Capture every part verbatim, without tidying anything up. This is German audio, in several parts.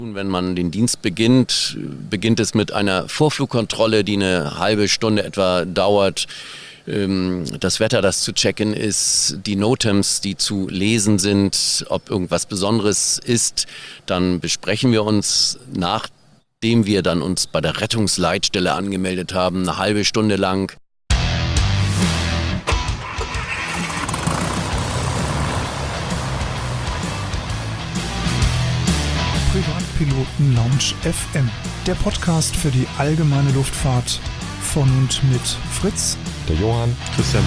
Wenn man den Dienst beginnt, beginnt es mit einer Vorflugkontrolle, die eine halbe Stunde etwa dauert. Das Wetter, das zu checken ist, die Notems, die zu lesen sind, ob irgendwas Besonderes ist. Dann besprechen wir uns, nachdem wir dann uns bei der Rettungsleitstelle angemeldet haben, eine halbe Stunde lang. Privatpiloten Lounge F M, der Podcast für die allgemeine Luftfahrt von und mit Fritz, der Johann, Christian.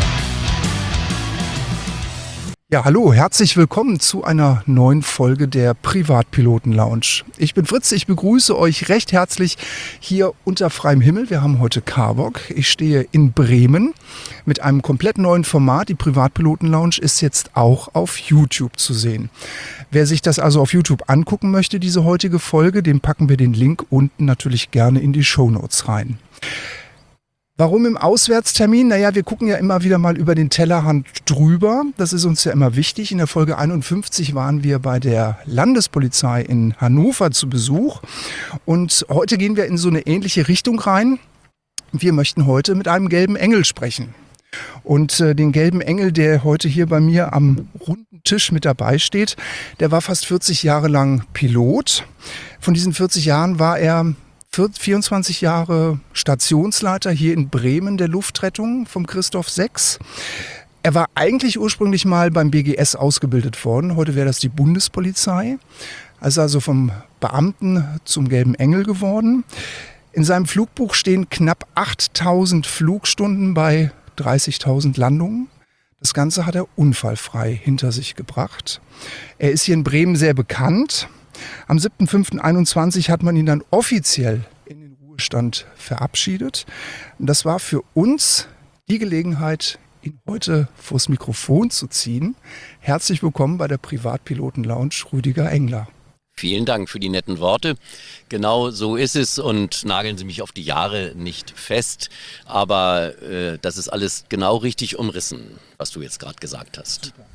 Ja, hallo, herzlich willkommen zu einer neuen Folge der Privatpiloten Lounge. Ich bin Fritz, ich begrüße euch recht herzlich hier unter freiem Himmel. Wir haben heute Carbock. Ich stehe in Bremen mit einem komplett neuen Format. Die Privatpiloten Lounge ist jetzt auch auf YouTube zu sehen. Wer sich das also auf YouTube angucken möchte, diese heutige Folge, dem packen wir den Link unten natürlich gerne in die Shownotes rein. Warum im Auswärtstermin? Naja, wir gucken ja immer wieder mal über den Tellerrand drüber. Das ist uns ja immer wichtig. In der Folge einundfünfzig waren wir bei der Landespolizei in Hannover zu Besuch. Und heute gehen wir in so eine ähnliche Richtung rein. Wir möchten heute mit einem gelben Engel sprechen. Und äh, den gelben Engel, der heute hier bei mir am runden Tisch mit dabei steht, der war fast vierzig Jahre lang Pilot. Von diesen vierzig Jahren war er vierundzwanzig Jahre Stationsleiter hier in Bremen der Luftrettung vom Christoph sechs. Er war eigentlich ursprünglich mal beim B G S ausgebildet worden. Heute wäre das die Bundespolizei. Also also vom Beamten zum gelben Engel geworden. In seinem Flugbuch stehen knapp achttausend Flugstunden bei dreißigtausend Landungen. Das Ganze hat er unfallfrei hinter sich gebracht. Er ist hier in Bremen sehr bekannt. Am siebter fünfter einundzwanzig hat man ihn dann offiziell in den Ruhestand verabschiedet. Und das war für uns die Gelegenheit, ihn heute vors Mikrofon zu ziehen. Herzlich willkommen bei der Privatpiloten Lounge, Rüdiger Engler. Vielen Dank für die netten Worte. Genau so ist es und nageln Sie mich auf die Jahre nicht fest. Aber äh, das ist alles genau richtig umrissen, was du jetzt gerade gesagt hast. Super.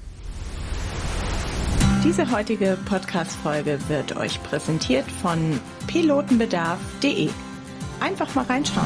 Diese heutige Podcast-Folge wird euch präsentiert von pilotenbedarf punkt de. Einfach mal reinschauen.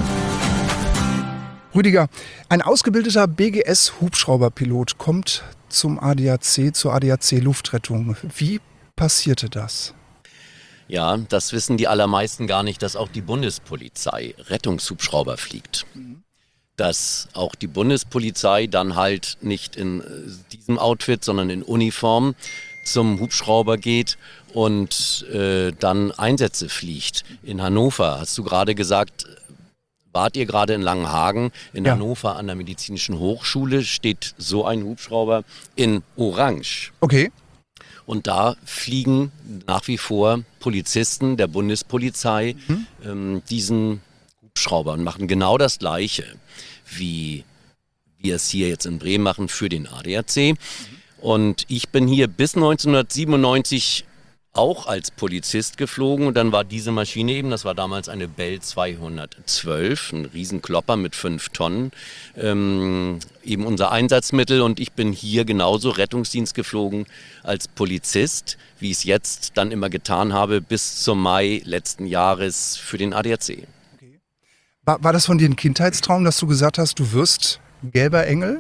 Rüdiger, ein ausgebildeter B G S-Hubschrauberpilot kommt zum A D A C, zur A D A C Luftrettung. Wie passierte das? Ja, das wissen die allermeisten gar nicht, dass auch die Bundespolizei Rettungshubschrauber fliegt. Mhm. Dass auch die Bundespolizei dann halt nicht in diesem Outfit, sondern in Uniform zum Hubschrauber geht und äh, dann Einsätze fliegt. In Hannover, hast du gerade gesagt, wart ihr gerade in Langenhagen. In ja. Hannover an der Medizinischen Hochschule steht so ein Hubschrauber in Orange. Okay. Und da fliegen nach wie vor Polizisten der Bundespolizei mhm. ähm, diesen Hubschrauber und machen genau das Gleiche, wie wir es hier jetzt in Bremen machen für den A D A C. Mhm. Und ich bin hier bis neunzehnhundertsiebenundneunzig auch als Polizist geflogen und dann war diese Maschine eben, das war damals eine Bell zweihundertzwölf, ein Riesenklopper mit fünf Tonnen, ähm, eben unser Einsatzmittel und ich bin hier genauso Rettungsdienst geflogen als Polizist, wie ich es jetzt dann immer getan habe, bis zum Mai letzten Jahres für den A D A C. Okay. War, war das von dir ein Kindheitstraum, dass du gesagt hast, du wirst gelber Engel?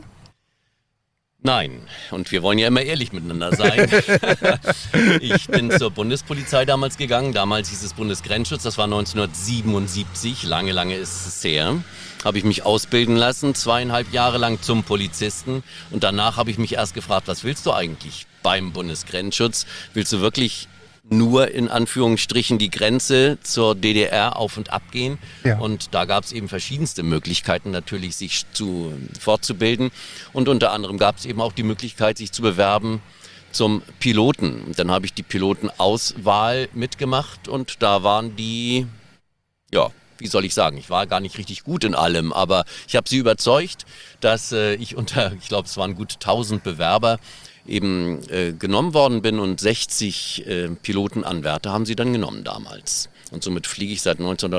Nein, und wir wollen ja immer ehrlich miteinander sein. Ich bin zur Bundespolizei damals gegangen, damals hieß es Bundesgrenzschutz, das war neunzehnhundertsiebenundsiebzig, lange, lange ist es her. Habe ich mich ausbilden lassen, zweieinhalb Jahre lang zum Polizisten und danach habe ich mich erst gefragt, was willst du eigentlich beim Bundesgrenzschutz? Willst du wirklich nur in Anführungsstrichen die Grenze zur D D R auf und ab gehen. Ja. Und da gab es eben verschiedenste Möglichkeiten natürlich, sich zu, fortzubilden. Und unter anderem gab es eben auch die Möglichkeit, sich zu bewerben zum Piloten. Und dann habe ich die Pilotenauswahl mitgemacht und da waren die, ja, wie soll ich sagen, ich war gar nicht richtig gut in allem, aber ich habe sie überzeugt, dass äh, ich unter, ich glaube, es waren gut tausend Bewerber, eben äh, genommen worden bin und sechzig äh, Pilotenanwärter haben sie dann genommen damals. Und somit fliege ich seit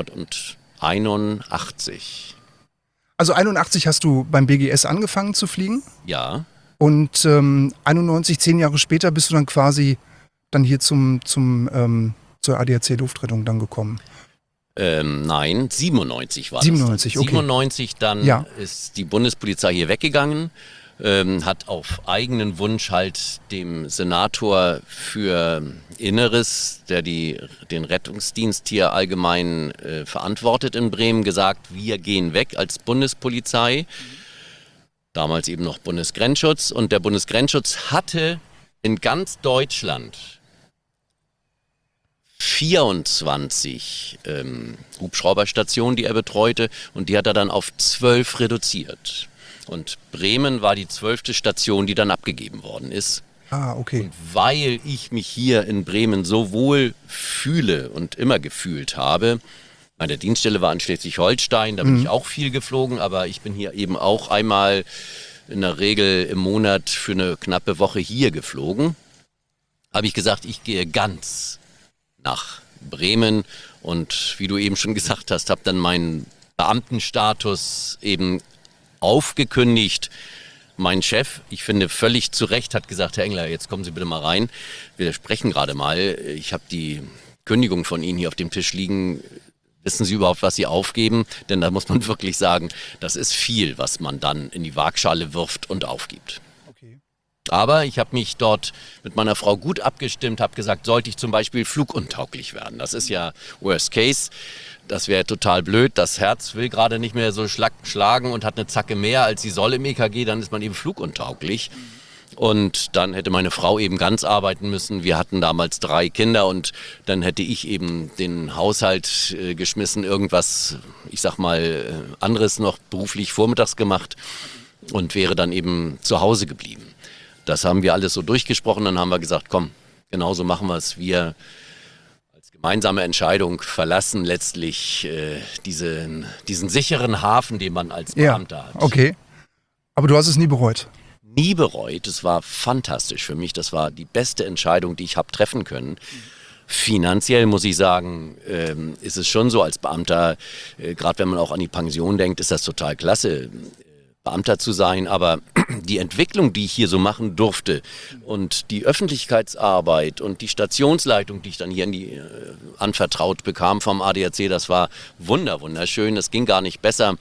neunzehnhunderteinundachtzig. Also einundachtzig hast du beim B G S angefangen zu fliegen? Ja. Und ähm, einundneunzig, zehn Jahre später, bist du dann quasi dann hier zum, zum, ähm, zur A D A C Luftrettung dann gekommen? Ähm, nein, siebenundneunzig war siebenundneunzig, das. okay. siebenundneunzig, dann ja. ist die Bundespolizei hier weggegangen, ähm, hat auf eigenen Wunsch halt dem Senator für Inneres, der die, den Rettungsdienst hier allgemein äh, verantwortet in Bremen, gesagt, wir gehen weg als Bundespolizei. Damals eben noch Bundesgrenzschutz. Und der Bundesgrenzschutz hatte in ganz Deutschland vierundzwanzig ähm, Hubschrauberstationen, die er betreute, und die hat er dann auf zwölf reduziert. Und Bremen war die zwölfte Station, die dann abgegeben worden ist. Ah, okay. Und weil ich mich hier in Bremen so wohl fühle und immer gefühlt habe, meine Dienststelle war in Schleswig-Holstein, da bin mhm. ich auch viel geflogen, aber ich bin hier eben auch einmal in der Regel im Monat für eine knappe Woche hier geflogen. Habe ich gesagt, ich gehe ganz nach Bremen und wie du eben schon gesagt hast, habe dann meinen Beamtenstatus eben aufgekündigt. Mein Chef, ich finde völlig zu Recht, hat gesagt, Herr Engler, jetzt kommen Sie bitte mal rein. Wir sprechen gerade mal. Ich habe die Kündigung von Ihnen hier auf dem Tisch liegen. Wissen Sie überhaupt, was Sie aufgeben? Denn da muss man wirklich sagen, das ist viel, was man dann in die Waagschale wirft und aufgibt. Okay. Aber ich habe mich dort mit meiner Frau gut abgestimmt, habe gesagt, sollte ich zum Beispiel fluguntauglich werden. Das ist ja Worst Case. Das wäre total blöd. Das Herz will gerade nicht mehr so schlag, schlagen und hat eine Zacke mehr, als sie soll im E K G. Dann ist man eben fluguntauglich. Und dann hätte meine Frau eben ganz arbeiten müssen. Wir hatten damals drei Kinder und dann hätte ich eben den Haushalt äh, geschmissen, irgendwas, ich sag mal, äh, anderes noch beruflich vormittags gemacht und wäre dann eben zu Hause geblieben. Das haben wir alles so durchgesprochen. Dann haben wir gesagt, komm, genauso machen wir es. Wir als gemeinsame Entscheidung verlassen letztlich äh, diesen, diesen sicheren Hafen, den man als Beamter ja, hat. Okay, aber du hast es nie bereut? Nie bereut. Es war fantastisch für mich. Das war die beste Entscheidung, die ich habe treffen können. Finanziell muss ich sagen, ähm, ist es schon so als Beamter, äh, gerade wenn man auch an die Pension denkt, ist das total klasse, äh, Beamter zu sein. Aber die Entwicklung, die ich hier so machen durfte und die Öffentlichkeitsarbeit und die Stationsleitung, die ich dann hier in die, äh, anvertraut bekam vom A D A C, das war wunder, wunderschön. Es ging gar nicht besser.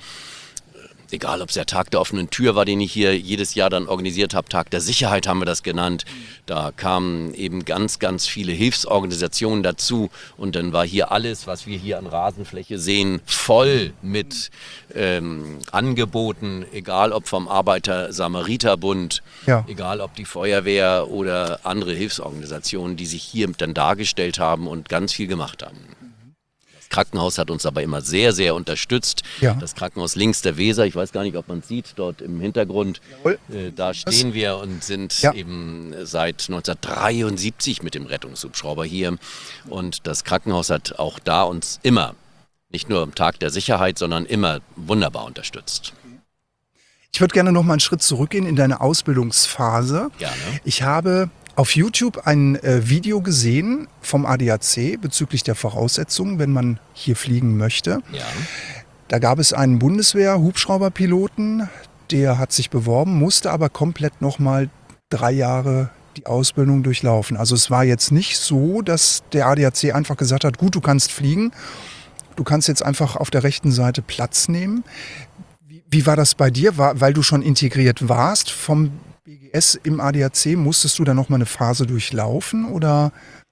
Egal, ob es der Tag der offenen Tür war, den ich hier jedes Jahr dann organisiert habe, Tag der Sicherheit haben wir das genannt. Da kamen eben ganz, ganz viele Hilfsorganisationen dazu und dann war hier alles, was wir hier an Rasenfläche sehen, voll mit ähm, Angeboten, egal ob vom Arbeiter-Samariter-Bund, ja. egal ob die Feuerwehr oder andere Hilfsorganisationen, die sich hier dann dargestellt haben und ganz viel gemacht haben. Das Krankenhaus hat uns aber immer sehr, sehr unterstützt. Ja. Das Krankenhaus links der Weser, ich weiß gar nicht, ob man es sieht, dort im Hintergrund. Äh, da stehen Was? wir und sind ja. eben seit neunzehnhundertdreiundsiebzig mit dem Rettungshubschrauber hier. Und das Krankenhaus hat auch da uns immer, nicht nur am Tag der Sicherheit, sondern immer wunderbar unterstützt. Ich würde gerne noch mal einen Schritt zurückgehen in deine Ausbildungsphase. Gerne. Ich habe auf YouTube ein äh, Video gesehen vom A D A C bezüglich der Voraussetzungen, wenn man hier fliegen möchte. Ja. Da gab es einen Bundeswehr-Hubschrauberpiloten, der hat sich beworben, musste aber komplett nochmal drei Jahre die Ausbildung durchlaufen. Also es war jetzt nicht so, dass der A D A C einfach gesagt hat, gut, du kannst fliegen, du kannst jetzt einfach auf der rechten Seite Platz nehmen. Wie, wie war das bei dir? War, weil du schon integriert warst vom B G S im A D A C, musstest du da noch mal eine Phase durchlaufen oder?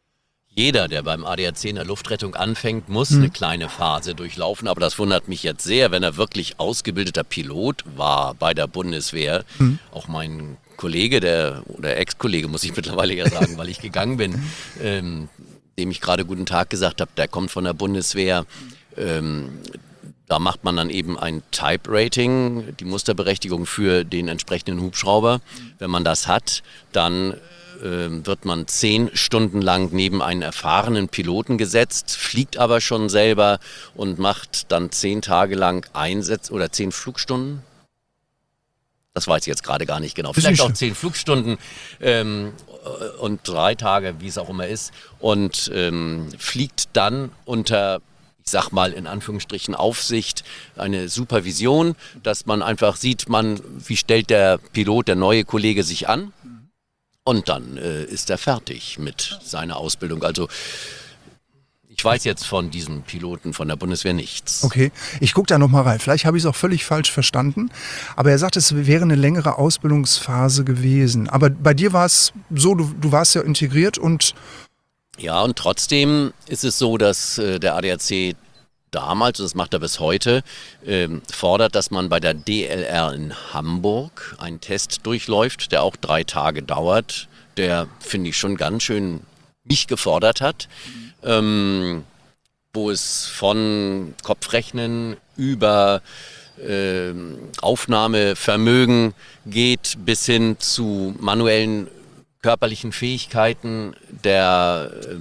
Jeder, der beim A D A C in der Luftrettung anfängt, muss hm. eine kleine Phase durchlaufen. Aber das wundert mich jetzt sehr, wenn er wirklich ausgebildeter Pilot war bei der Bundeswehr. Hm. Auch mein Kollege, der oder Ex-Kollege, muss ich mittlerweile ja sagen, weil ich gegangen bin, ähm, dem ich gerade guten Tag gesagt habe, der kommt von der Bundeswehr. Ähm, Da macht man dann eben ein Type-Rating, die Musterberechtigung für den entsprechenden Hubschrauber. Wenn man das hat, dann äh, wird man zehn Stunden lang neben einen erfahrenen Piloten gesetzt, fliegt aber schon selber und macht dann zehn Tage lang Einsätze oder zehn Flugstunden. Das weiß ich jetzt gerade gar nicht genau. Vielleicht auch zehn Flugstunden ähm, und drei Tage, wie es auch immer ist. Und ähm, fliegt dann unter, ich sag mal in Anführungsstrichen, Aufsicht, eine Supervision, dass man einfach sieht, man, wie stellt der Pilot, der neue Kollege sich an und dann äh, ist er fertig mit seiner Ausbildung. Also Ich weiß jetzt von diesem Piloten von der Bundeswehr nichts. Okay, ich gucke da nochmal rein. Vielleicht habe ich es auch völlig falsch verstanden. Aber er sagt, es wäre eine längere Ausbildungsphase gewesen. Aber bei dir war es so, du, du warst ja integriert und... Ja, und trotzdem ist es so, dass äh, der A D A C damals, und das macht er bis heute, äh, fordert, dass man bei der D L R in Hamburg einen Test durchläuft, der auch drei Tage dauert, der, finde ich, schon ganz schön mich gefordert hat, mhm. ähm, wo es von Kopfrechnen über äh, Aufnahmevermögen geht bis hin zu manuellen körperlichen Fähigkeiten der äh,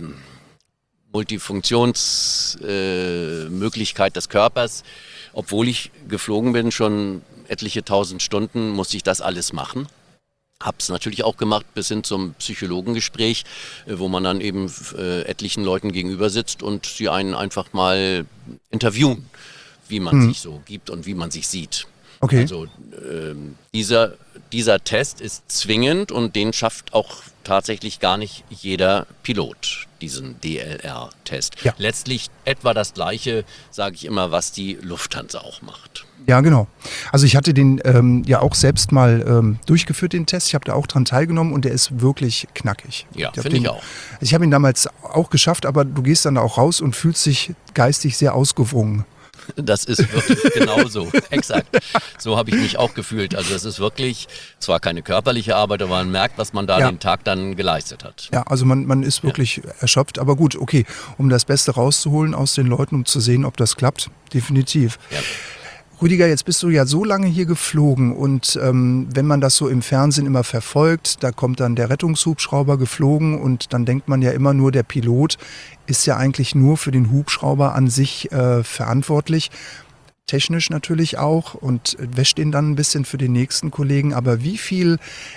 Multifunktionsmöglichkeit äh, des Körpers. Obwohl ich geflogen bin, schon etliche tausend Stunden, musste ich das alles machen. Hab's natürlich auch gemacht bis hin zum Psychologengespräch, äh, wo man dann eben äh, etlichen Leuten gegenüber sitzt und sie einen einfach mal interviewen, wie man mhm. sich so gibt und wie man sich sieht. Okay. Also äh, dieser, dieser Test ist zwingend und den schafft auch tatsächlich gar nicht jeder Pilot, diesen D L R-Test. Ja. Letztlich etwa das Gleiche, sage ich immer, was die Lufthansa auch macht. Ja, genau. Also ich hatte den ähm, ja auch selbst mal ähm, durchgeführt, den Test. Ich habe da auch dran teilgenommen und der ist wirklich knackig. Ja, finde ich auch. Ich habe ihn damals auch geschafft, aber du gehst dann da auch raus und fühlst dich geistig sehr ausgewrungen. Das ist wirklich genauso, exakt. So habe ich mich auch gefühlt. Also es ist wirklich zwar keine körperliche Arbeit, aber man merkt, was man da ja. den Tag dann geleistet hat. Ja, also man, man ist wirklich ja. erschöpft. Aber gut, okay, um das Beste rauszuholen aus den Leuten, um zu sehen, ob das klappt, definitiv. Ja. Rüdiger, jetzt bist du ja so lange hier geflogen und ähm, wenn man das so im Fernsehen immer verfolgt, da kommt dann der Rettungshubschrauber geflogen und dann denkt man ja immer nur, der Pilot ist ja eigentlich nur für den Hubschrauber an sich äh, verantwortlich, technisch natürlich auch und wäscht ihn dann ein bisschen für den nächsten Kollegen. Aber wie viel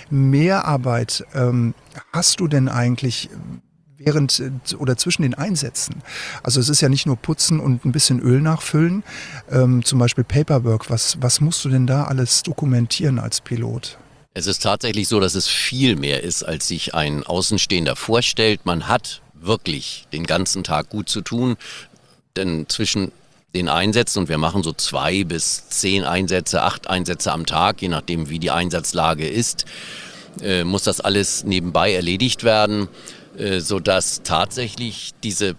Mehrarbeit ähm, hast du denn eigentlich während oder zwischen den Einsätzen? Also es ist ja nicht nur putzen und ein bisschen Öl nachfüllen, ähm, zum Beispiel Paperwork. Was, was musst du denn da alles dokumentieren als Pilot? Es ist tatsächlich so, dass es viel mehr ist, als sich ein Außenstehender vorstellt. Man hat wirklich den ganzen Tag gut zu tun, denn zwischen den Einsätzen, und wir machen so zwei bis zehn Einsätze, acht Einsätze am Tag, je nachdem wie die Einsatzlage ist, äh, muss das alles nebenbei erledigt werden, äh, sodass tatsächlich diese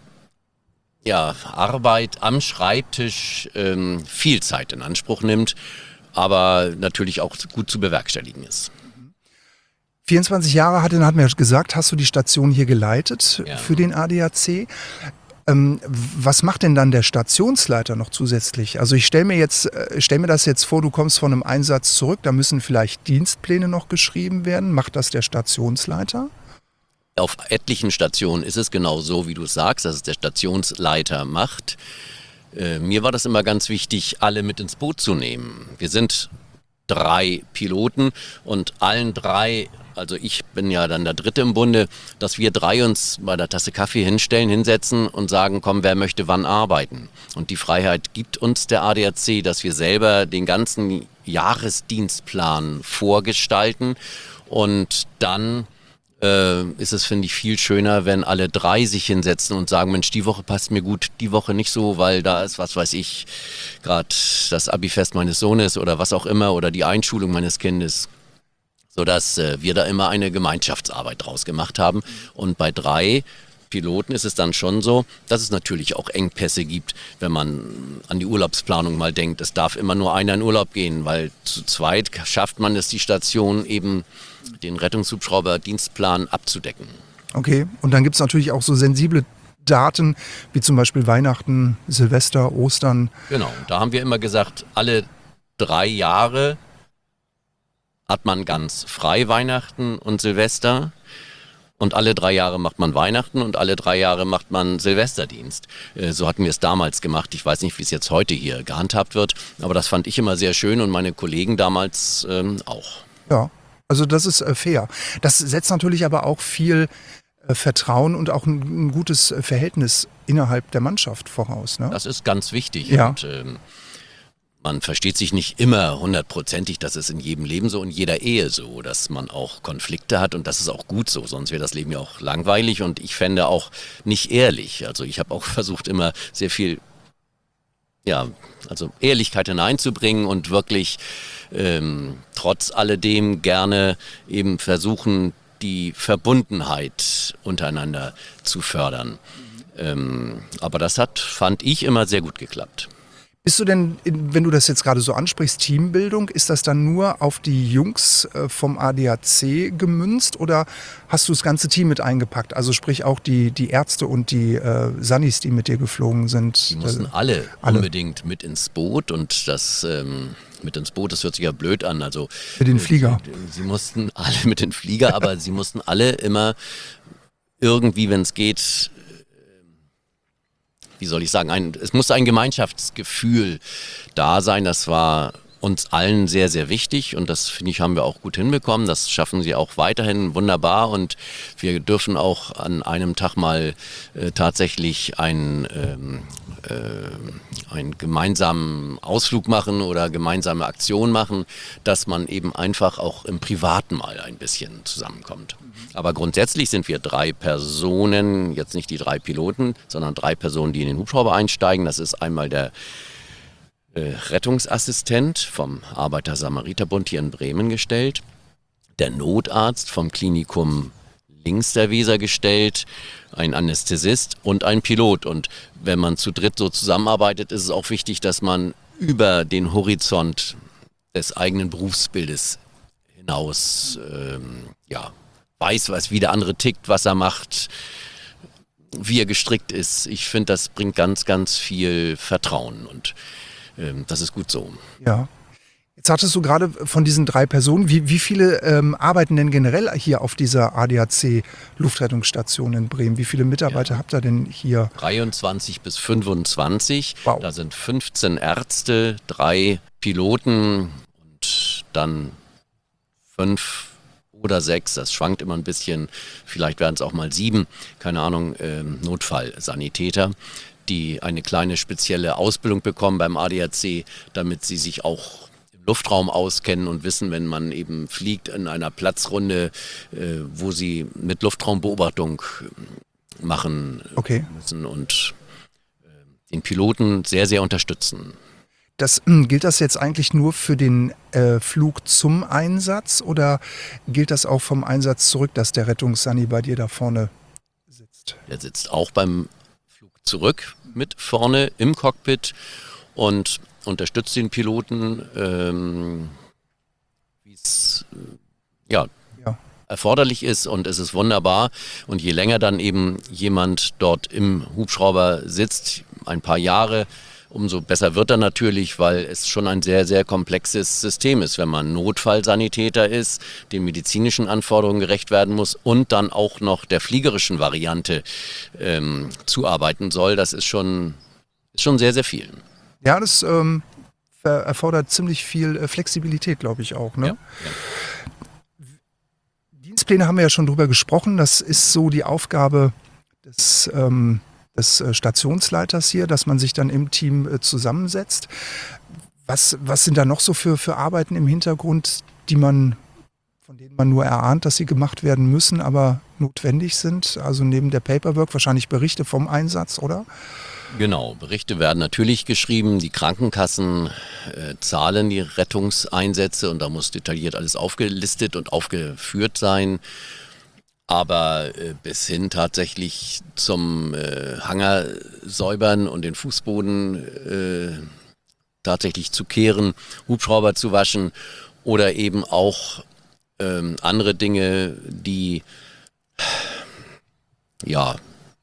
ja, Arbeit am Schreibtisch ähm, viel Zeit in Anspruch nimmt, aber natürlich auch gut zu bewerkstelligen ist. vierundzwanzig Jahre hat, hat mir gesagt, hast du die Station hier geleitet ja. für den A D A C. Ähm, was macht denn dann der Stationsleiter noch zusätzlich? Also ich stelle mir jetzt, äh, stell mir das jetzt vor, du kommst von einem Einsatz zurück, da müssen vielleicht Dienstpläne noch geschrieben werden. Macht das der Stationsleiter? Auf etlichen Stationen ist es genau so, wie du sagst, dass es der Stationsleiter macht. Äh, mir war das immer ganz wichtig, alle mit ins Boot zu nehmen. Wir sind drei Piloten und allen drei, also ich bin ja dann der Dritte im Bunde, dass wir drei uns bei der Tasse Kaffee hinstellen, hinsetzen und sagen, komm, wer möchte wann arbeiten. Und die Freiheit gibt uns der A D A C, dass wir selber den ganzen Jahresdienstplan vorgestalten und dann äh, ist es, finde ich, viel schöner, wenn alle drei sich hinsetzen und sagen, Mensch, die Woche passt mir gut, die Woche nicht so, weil da ist, was weiß ich, gerade das Abifest meines Sohnes oder was auch immer oder die Einschulung meines Kindes, sodass äh, wir da immer eine Gemeinschaftsarbeit draus gemacht haben. Und bei drei Piloten ist es dann schon so, dass es natürlich auch Engpässe gibt, wenn man an die Urlaubsplanung mal denkt. Es darf immer nur einer in Urlaub gehen, weil zu zweit schafft man es, die Station eben den Rettungshubschrauber-Dienstplan abzudecken. Okay, und dann gibt es natürlich auch so sensible Daten, wie zum Beispiel Weihnachten, Silvester, Ostern. Genau, da haben wir immer gesagt, alle drei Jahre hat man ganz frei Weihnachten und Silvester. Und alle drei Jahre macht man Weihnachten und alle drei Jahre macht man Silvesterdienst. Äh, so hatten wir es damals gemacht. Ich weiß nicht, wie es jetzt heute hier gehandhabt wird, aber das fand ich immer sehr schön und meine Kollegen damals ähm, auch. Ja, also das ist äh, fair. Das setzt natürlich aber auch viel äh, Vertrauen und auch ein, ein gutes Verhältnis innerhalb der Mannschaft voraus. Ne? Das ist ganz wichtig. Ja. Und, ähm, Man versteht sich nicht immer hundertprozentig, das ist in jedem Leben so, in jeder Ehe so, dass man auch Konflikte hat und das ist auch gut so, sonst wäre das Leben ja auch langweilig und ich fände auch nicht ehrlich. Also ich habe auch versucht immer sehr viel, ja, also Ehrlichkeit hineinzubringen und wirklich ähm, trotz alledem gerne eben versuchen, die Verbundenheit untereinander zu fördern. Ähm, aber das hat, fand ich, immer sehr gut geklappt. Bist du denn, wenn du das jetzt gerade so ansprichst, Teambildung, ist das dann nur auf die Jungs vom A D A C gemünzt oder hast du das ganze Team mit eingepackt? Also sprich auch die, die Ärzte und die äh, Sannis, die mit dir geflogen sind. Die mussten alle, alle unbedingt mit ins Boot und das ähm, mit ins Boot, das hört sich ja blöd an. Also mit den Flieger. Sie, sie mussten alle mit den Flieger, aber sie mussten alle immer irgendwie, wenn es geht, wie soll ich sagen, ein, es musste ein Gemeinschaftsgefühl da sein. Das war uns allen sehr, sehr wichtig und das, finde ich, haben wir auch gut hinbekommen. Das schaffen sie auch weiterhin wunderbar und wir dürfen auch an einem Tag mal äh, tatsächlich ein, ähm, äh, einen gemeinsamen Ausflug machen oder gemeinsame Aktion machen, dass man eben einfach auch im Privaten mal ein bisschen zusammenkommt. Aber grundsätzlich sind wir drei Personen, jetzt nicht die drei Piloten, sondern drei Personen, die in den Hubschrauber einsteigen. Das ist einmal der äh, Rettungsassistent vom Arbeiter-Samariter-Bund hier in Bremen gestellt, der Notarzt vom Klinikum links der Weser gestellt, ein Anästhesist und ein Pilot. Und wenn man zu dritt so zusammenarbeitet, ist es auch wichtig, dass man über den Horizont des eigenen Berufsbildes hinaus ähm, ja, weiß, was wie der andere tickt, was er macht, wie er gestrickt ist. Ich finde, das bringt ganz, ganz viel Vertrauen und ähm, das ist gut so. Ja. Jetzt hattest du gerade von diesen drei Personen, wie, wie viele ähm, arbeiten denn generell hier auf dieser A D A C-Luftrettungsstation in Bremen? Wie viele Mitarbeiter ja. habt ihr denn hier? dreiundzwanzig bis fünfundzwanzig. Wow. Da sind fünfzehn Ärzte, drei Piloten und dann fünf oder sechs, das schwankt immer ein bisschen, vielleicht werden es auch mal sieben, keine Ahnung, äh, Notfallsanitäter, die eine kleine spezielle Ausbildung bekommen beim A D A C, damit sie sich auch im Luftraum auskennen und wissen, wenn man eben fliegt in einer Platzrunde, äh, wo sie mit Luftraumbeobachtung machen okay. müssen und äh, den Piloten sehr, sehr unterstützen. Das, gilt das jetzt eigentlich nur für den äh, Flug zum Einsatz oder gilt das auch vom Einsatz zurück, dass der Rettungssani bei dir da vorne sitzt? Der sitzt auch beim Flug zurück mit vorne im Cockpit und unterstützt den Piloten, ähm, wie es äh, ja, ja. erforderlich ist und es ist wunderbar. Und je länger dann eben jemand dort im Hubschrauber sitzt, ein paar Jahre, umso besser wird er natürlich, weil es schon ein sehr, sehr komplexes System ist, wenn man Notfallsanitäter ist, den medizinischen Anforderungen gerecht werden muss und dann auch noch der fliegerischen Variante ähm, zuarbeiten soll. Das ist schon, ist schon sehr, sehr viel. Ja, das ähm, erfordert ziemlich viel äh, Flexibilität, glaube ich auch. Ne? Ja, ja. Dienstpläne haben wir ja schon drüber gesprochen. Das ist so die Aufgabe des ähm, des Stationsleiters hier, dass man sich dann im Team äh, zusammensetzt. Was, was sind da noch so für, für Arbeiten im Hintergrund, die man, von denen man nur erahnt, dass sie gemacht werden müssen, aber notwendig sind? Also neben der Paperwork wahrscheinlich Berichte vom Einsatz, oder? Genau, Berichte werden natürlich geschrieben. Die Krankenkassen äh, zahlen die Rettungseinsätze und da muss detailliert alles aufgelistet und aufgeführt sein. Aber äh, bis hin tatsächlich zum äh, Hangar säubern und den Fußboden äh, tatsächlich zu kehren, Hubschrauber zu waschen oder eben auch ähm, andere Dinge, die ja...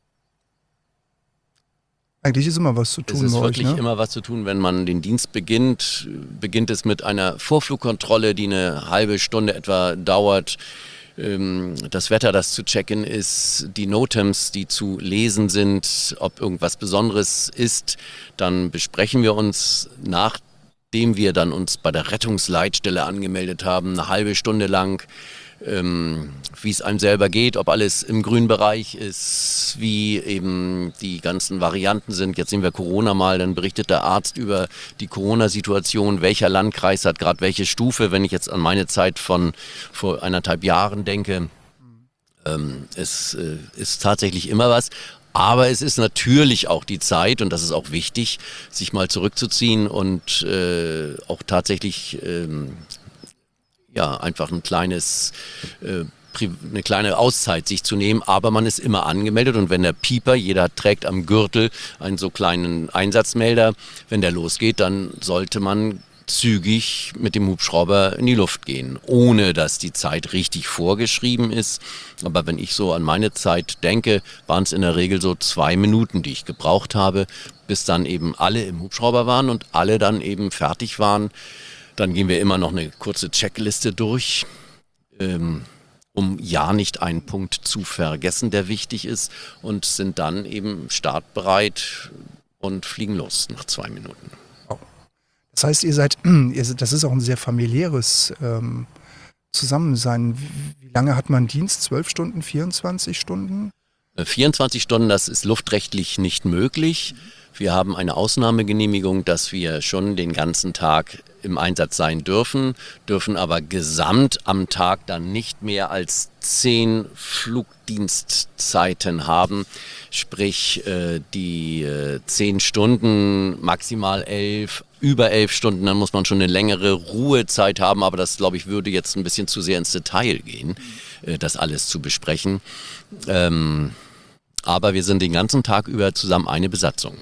Eigentlich ist immer was zu tun. Es ist bei wirklich euch, ne? immer was zu tun, wenn man den Dienst beginnt. Beginnt es mit einer Vorflugkontrolle, die eine halbe Stunde etwa dauert. Das Wetter, das zu checken ist, die Notems, die zu lesen sind, ob irgendwas Besonderes ist, dann besprechen wir uns, nachdem wir dann uns bei der Rettungsleitstelle angemeldet haben, eine halbe Stunde lang ähm, wie es einem selber geht, ob alles im grünen Bereich ist, wie eben die ganzen Varianten sind. Jetzt sehen wir Corona mal, dann berichtet der Arzt über die Corona-Situation, welcher Landkreis hat gerade welche Stufe. Wenn ich jetzt an meine Zeit von vor eineinhalb Jahren denke, ähm, es äh, ist tatsächlich immer was. Aber es ist natürlich auch die Zeit, und das ist auch wichtig, sich mal zurückzuziehen und äh, auch tatsächlich ähm, ja, einfach ein kleines, äh, eine kleine Auszeit sich zu nehmen. Aber man ist immer angemeldet, und wenn der Pieper, jeder trägt am Gürtel einen so kleinen Einsatzmelder, wenn der losgeht, dann sollte man zügig mit dem Hubschrauber in die Luft gehen, ohne dass die Zeit richtig vorgeschrieben ist. Aber wenn ich so an meine Zeit denke, waren es in der Regel so zwei Minuten, die ich gebraucht habe, bis dann eben alle im Hubschrauber waren und alle dann eben fertig waren. Dann gehen wir immer noch eine kurze Checkliste durch, ähm, um ja nicht einen Punkt zu vergessen, der wichtig ist, und sind dann eben startbereit und fliegen los nach zwei Minuten. Das heißt, ihr seid, ihr seid, das ist auch ein sehr familiäres ähm, Zusammensein. Wie, wie lange hat man Dienst? zwölf Stunden, vierundzwanzig Stunden? vierundzwanzig Stunden, das ist luftrechtlich nicht möglich. Wir haben eine Ausnahmegenehmigung, dass wir schon den ganzen Tag im Einsatz sein dürfen, dürfen aber gesamt am Tag dann nicht mehr als zehn Flugdienstzeiten haben. Sprich, äh, die äh, zehn Stunden, maximal elf, über elf Stunden, dann muss man schon eine längere Ruhezeit haben. Aber das, glaube ich, würde jetzt ein bisschen zu sehr ins Detail gehen, äh, das alles zu besprechen. Ähm, aber wir sind den ganzen Tag über zusammen eine Besatzung.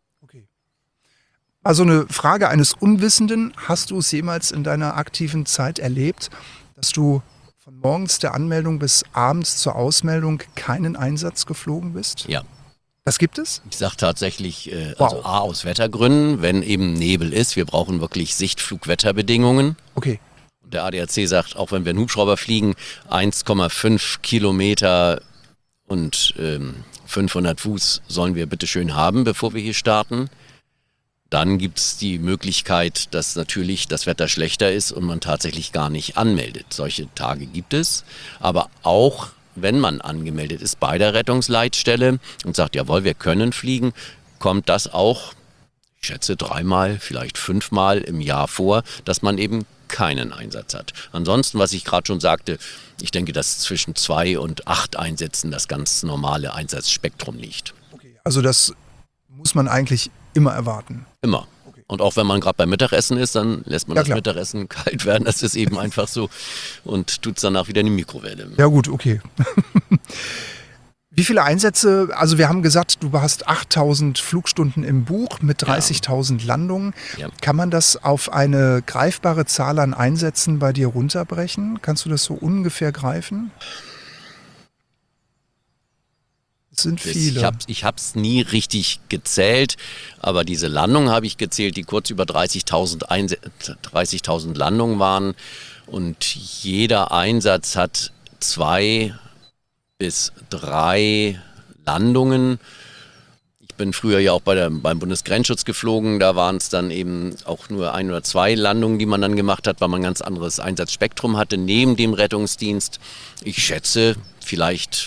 Also eine Frage eines Unwissenden: Hast du es jemals in deiner aktiven Zeit erlebt, dass du von morgens der Anmeldung bis abends zur Ausmeldung keinen Einsatz geflogen bist? Ja. Das gibt es? Ich sage tatsächlich, äh, Wow. also A, aus Wettergründen, wenn eben Nebel ist, wir brauchen wirklich Sichtflugwetterbedingungen. Okay. Und der A D A C sagt, auch wenn wir einen Hubschrauber fliegen, eins Komma fünf Kilometer und ähm, fünfhundert Fuß sollen wir bitte schön haben, bevor wir hier starten. Dann gibt es die Möglichkeit, dass natürlich das Wetter schlechter ist und man tatsächlich gar nicht anmeldet. Solche Tage gibt es. Aber auch wenn man angemeldet ist bei der Rettungsleitstelle und sagt, jawohl, wir können fliegen, kommt das auch, ich schätze, dreimal, vielleicht fünfmal im Jahr vor, dass man eben keinen Einsatz hat. Ansonsten, was ich gerade schon sagte, ich denke, dass zwischen zwei und acht Einsätzen das ganz normale Einsatzspektrum liegt. Okay. Also das muss man eigentlich immer erwarten. Immer. Und auch wenn man gerade beim Mittagessen ist, dann lässt man Ja, das klar. Mittagessen kalt werden. Das ist eben einfach so. Und tut es danach wieder in die Mikrowelle. Ja gut, okay. Wie viele Einsätze, also wir haben gesagt, du hast achttausend Flugstunden im Buch mit dreißigtausend Landungen. Ja. Kann man das auf eine greifbare Zahl an Einsätzen bei dir runterbrechen? Kannst du das so ungefähr greifen? Es sind viele. Ich habe ich hab's nie richtig gezählt, aber diese Landung habe ich gezählt, die kurz über dreißigtausend Einse- dreißigtausend Landungen waren. Und jeder Einsatz hat zwei bis drei Landungen. Ich bin früher ja auch bei der, beim Bundesgrenzschutz geflogen. Da waren es dann eben auch nur ein oder zwei Landungen, die man dann gemacht hat, weil man ein ganz anderes Einsatzspektrum hatte neben dem Rettungsdienst. Ich schätze vielleicht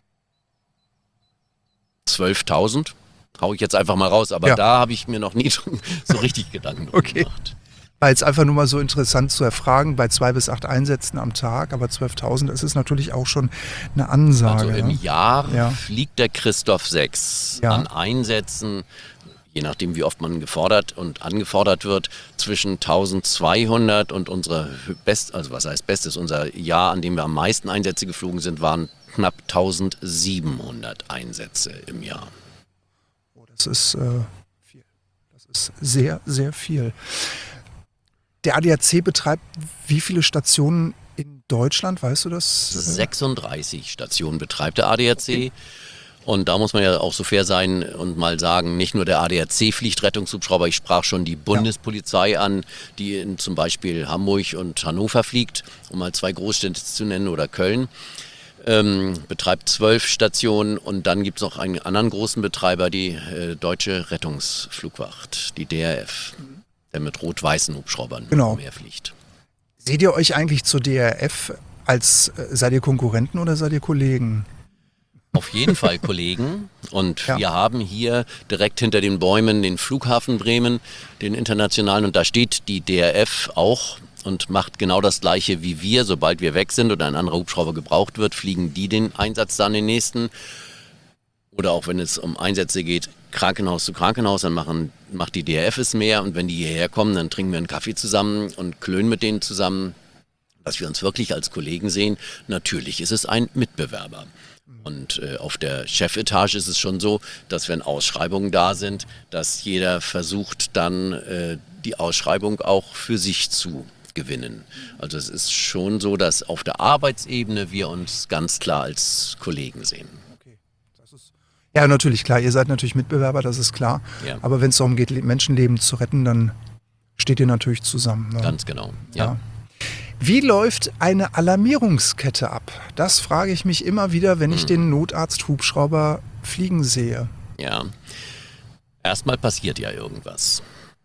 zwölftausend, hau ich jetzt einfach mal raus, aber Ja. da habe ich mir noch nie so richtig Gedanken drum Okay. gemacht. War jetzt einfach nur mal so interessant zu erfragen, bei zwei bis acht Einsätzen am Tag, aber zwölftausend, das ist natürlich auch schon eine Ansage. Also im ne? Jahr Ja. fliegt der Christoph sechs Ja. an Einsätzen, je nachdem wie oft man gefordert und angefordert wird, zwischen eintausendzweihundert und unsere Best, also was heißt Bestes, unser Jahr, an dem wir am meisten Einsätze geflogen sind, waren knapp eintausendsiebenhundert Einsätze im Jahr. Oh, das ist äh, viel. Das ist sehr, sehr viel. Der A D A C betreibt wie viele Stationen in Deutschland, weißt du das? sechsunddreißig Stationen betreibt der A D A C. Und da muss man ja auch so fair sein und mal sagen, nicht nur der A D A C fliegt Rettungshubschrauber, ich sprach schon die Bundespolizei an, die in zum Beispiel Hamburg und Hannover fliegt, um mal zwei Großstädte zu nennen, oder Köln. Ähm, betreibt zwölf Stationen, und dann gibt es noch einen anderen großen Betreiber, die äh, Deutsche Rettungsflugwacht, die D R F, der mit rot-weißen Hubschraubern Genau. mehr fliegt. Seht ihr euch eigentlich zur D R F Als äh, seid ihr Konkurrenten oder seid ihr Kollegen? Auf jeden Fall Kollegen. Und Ja. wir haben hier direkt hinter den Bäumen den Flughafen Bremen, den internationalen. Und da steht die D R F auch und macht genau das Gleiche wie wir. Sobald wir weg sind oder ein anderer Hubschrauber gebraucht wird, fliegen die den Einsatz dann den nächsten. Oder auch wenn es um Einsätze geht, Krankenhaus zu Krankenhaus, dann machen, macht die D R F es mehr. Und wenn die hierher kommen, dann trinken wir einen Kaffee zusammen und klönen mit denen zusammen, dass wir uns wirklich als Kollegen sehen. Natürlich ist es ein Mitbewerber. Und äh, auf der Chefetage ist es schon so, dass wenn Ausschreibungen da sind, dass jeder versucht dann äh, die Ausschreibung auch für sich zu gewinnen. Also es ist schon so, dass auf der Arbeitsebene wir uns ganz klar als Kollegen sehen. Ja, natürlich, klar. Ihr seid natürlich Mitbewerber, das ist klar. Ja. Aber wenn es darum geht, Le- Menschenleben zu retten, dann steht ihr natürlich zusammen. Ne? Ganz genau. Ja. Ja. Wie läuft eine Alarmierungskette ab? Das frage ich mich immer wieder, wenn ich den Notarzt-Hubschrauber fliegen sehe. Ja. Erstmal passiert ja irgendwas.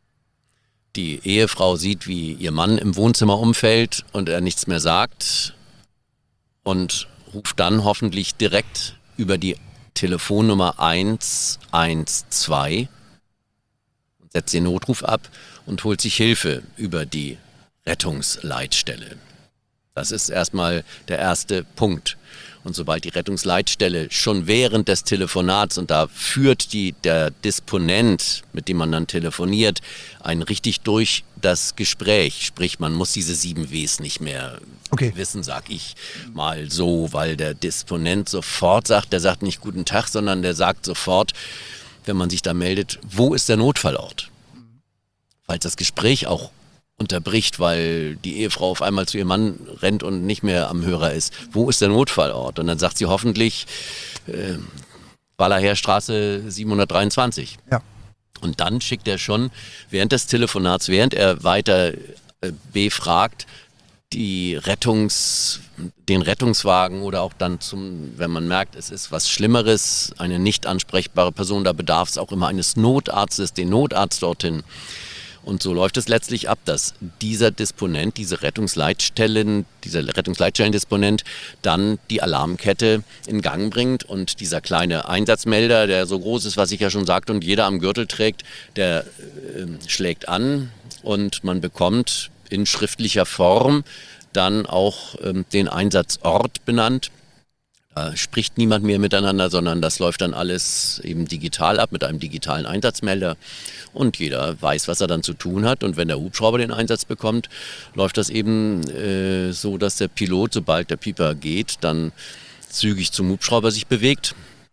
Die Ehefrau sieht, wie ihr Mann im Wohnzimmer umfällt und er nichts mehr sagt und ruft dann hoffentlich direkt über die Telefonnummer eins eins zwei und setzt den Notruf ab und holt sich Hilfe über die Rettungsleitstelle. Das ist erstmal der erste Punkt. Und sobald die Rettungsleitstelle schon während des Telefonats, und da führt die, der Disponent, mit dem man dann telefoniert, einen richtig durch das Gespräch. Sprich, man muss diese sieben Ws nicht mehr Okay. wissen, sag ich mal so, weil der Disponent sofort sagt, der sagt nicht guten Tag, sondern der sagt sofort, wenn man sich da meldet, wo ist der Notfallort? Falls das Gespräch auch unterbricht, weil die Ehefrau auf einmal zu ihrem Mann rennt und nicht mehr am Hörer ist. Wo ist der Notfallort? Und dann sagt sie hoffentlich äh, Wallerherstraße siebenhundertdreiundzwanzig. Ja. Und dann schickt er schon während des Telefonats, während er weiter äh, befragt, die Rettungs, den Rettungswagen oder auch dann zum, wenn man merkt, es ist was Schlimmeres, eine nicht ansprechbare Person, da bedarf es auch immer eines Notarztes, den Notarzt dorthin. Und so läuft es letztlich ab, dass dieser Disponent, diese Rettungsleitstellen, dieser Rettungsleitstellendisponent dann die Alarmkette in Gang bringt und dieser kleine Einsatzmelder, der so groß ist, was ich ja schon sagte und jeder am Gürtel trägt, der äh, schlägt an und man bekommt in schriftlicher Form dann auch ähm, den Einsatzort benannt. Da spricht niemand mehr miteinander, sondern das läuft dann alles eben digital ab mit einem digitalen Einsatzmelder und jeder weiß, was er dann zu tun hat. Und wenn der Hubschrauber den Einsatz bekommt, läuft das eben äh, so, dass der Pilot, sobald der Pieper geht, dann zügig zum Hubschrauber sich bewegt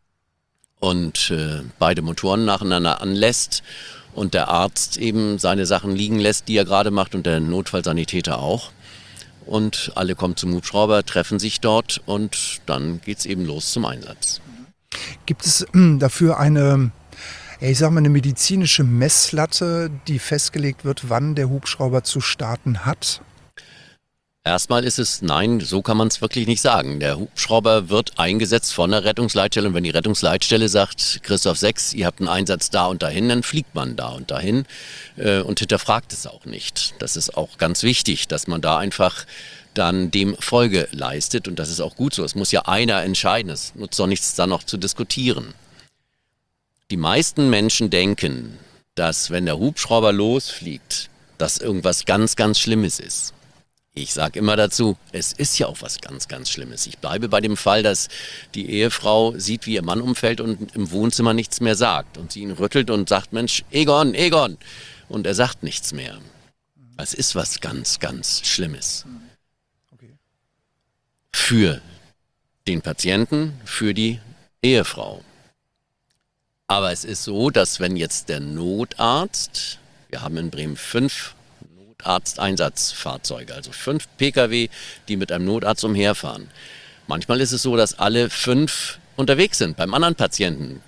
und äh, beide Motoren nacheinander anlässt und der Arzt eben seine Sachen liegen lässt, die er gerade macht und der Notfallsanitäter auch. Und alle kommen zum Hubschrauber, treffen sich dort und dann geht's eben los zum Einsatz. Gibt es mh, dafür eine, ja, ich sag mal, eine medizinische Messlatte, die festgelegt wird, wann der Hubschrauber zu starten hat? Erstmal ist es, nein, so kann man es wirklich nicht sagen. Der Hubschrauber wird eingesetzt von der Rettungsleitstelle und wenn die Rettungsleitstelle sagt, Christoph sechs, ihr habt einen Einsatz da und dahin, dann fliegt man da und dahin äh, und hinterfragt es auch nicht. Das ist auch ganz wichtig, dass man da einfach dann dem Folge leistet und das ist auch gut so. Es muss ja einer entscheiden, es nutzt doch nichts, da noch zu diskutieren. Die meisten Menschen denken, dass wenn der Hubschrauber losfliegt, dass irgendwas ganz, ganz Schlimmes ist. Ich sage immer dazu, es ist ja auch was ganz, ganz Schlimmes. Ich bleibe bei dem Fall, dass die Ehefrau sieht, wie ihr Mann umfällt und im Wohnzimmer nichts mehr sagt. Und sie ihn rüttelt und sagt, Mensch, Egon, Egon. Und er sagt nichts mehr. Es ist was ganz, ganz Schlimmes. Okay. Für den Patienten, für die Ehefrau. Aber es ist so, dass wenn jetzt der Notarzt, wir haben in Bremen fünf Notarzteinsatzfahrzeuge, also fünf Pkw, die mit einem Notarzt umherfahren. Manchmal ist es so, dass alle fünf unterwegs sind beim anderen Patienten,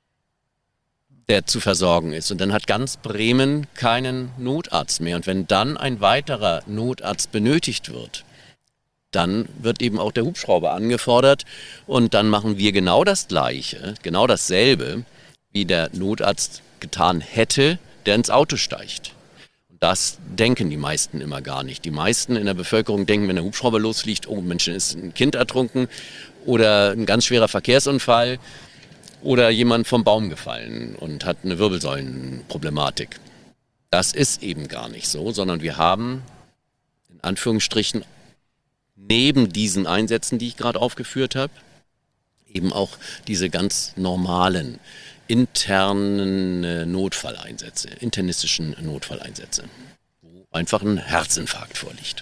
der zu versorgen ist. Und dann hat ganz Bremen keinen Notarzt mehr. Und wenn dann ein weiterer Notarzt benötigt wird, dann wird eben auch der Hubschrauber angefordert und dann machen wir genau das Gleiche, genau dasselbe, wie der Notarzt getan hätte, der ins Auto steigt. Das denken die meisten immer gar nicht. Die meisten in der Bevölkerung denken, wenn der Hubschrauber losfliegt, oh Mensch, ist ein Kind ertrunken oder ein ganz schwerer Verkehrsunfall oder jemand vom Baum gefallen und hat eine Wirbelsäulenproblematik. Das ist eben gar nicht so, sondern wir haben in Anführungsstrichen neben diesen Einsätzen, die ich gerade aufgeführt habe, eben auch diese ganz normalen internen äh, Notfalleinsätze, internistischen Notfalleinsätze, wo einfach ein Herzinfarkt vorliegt.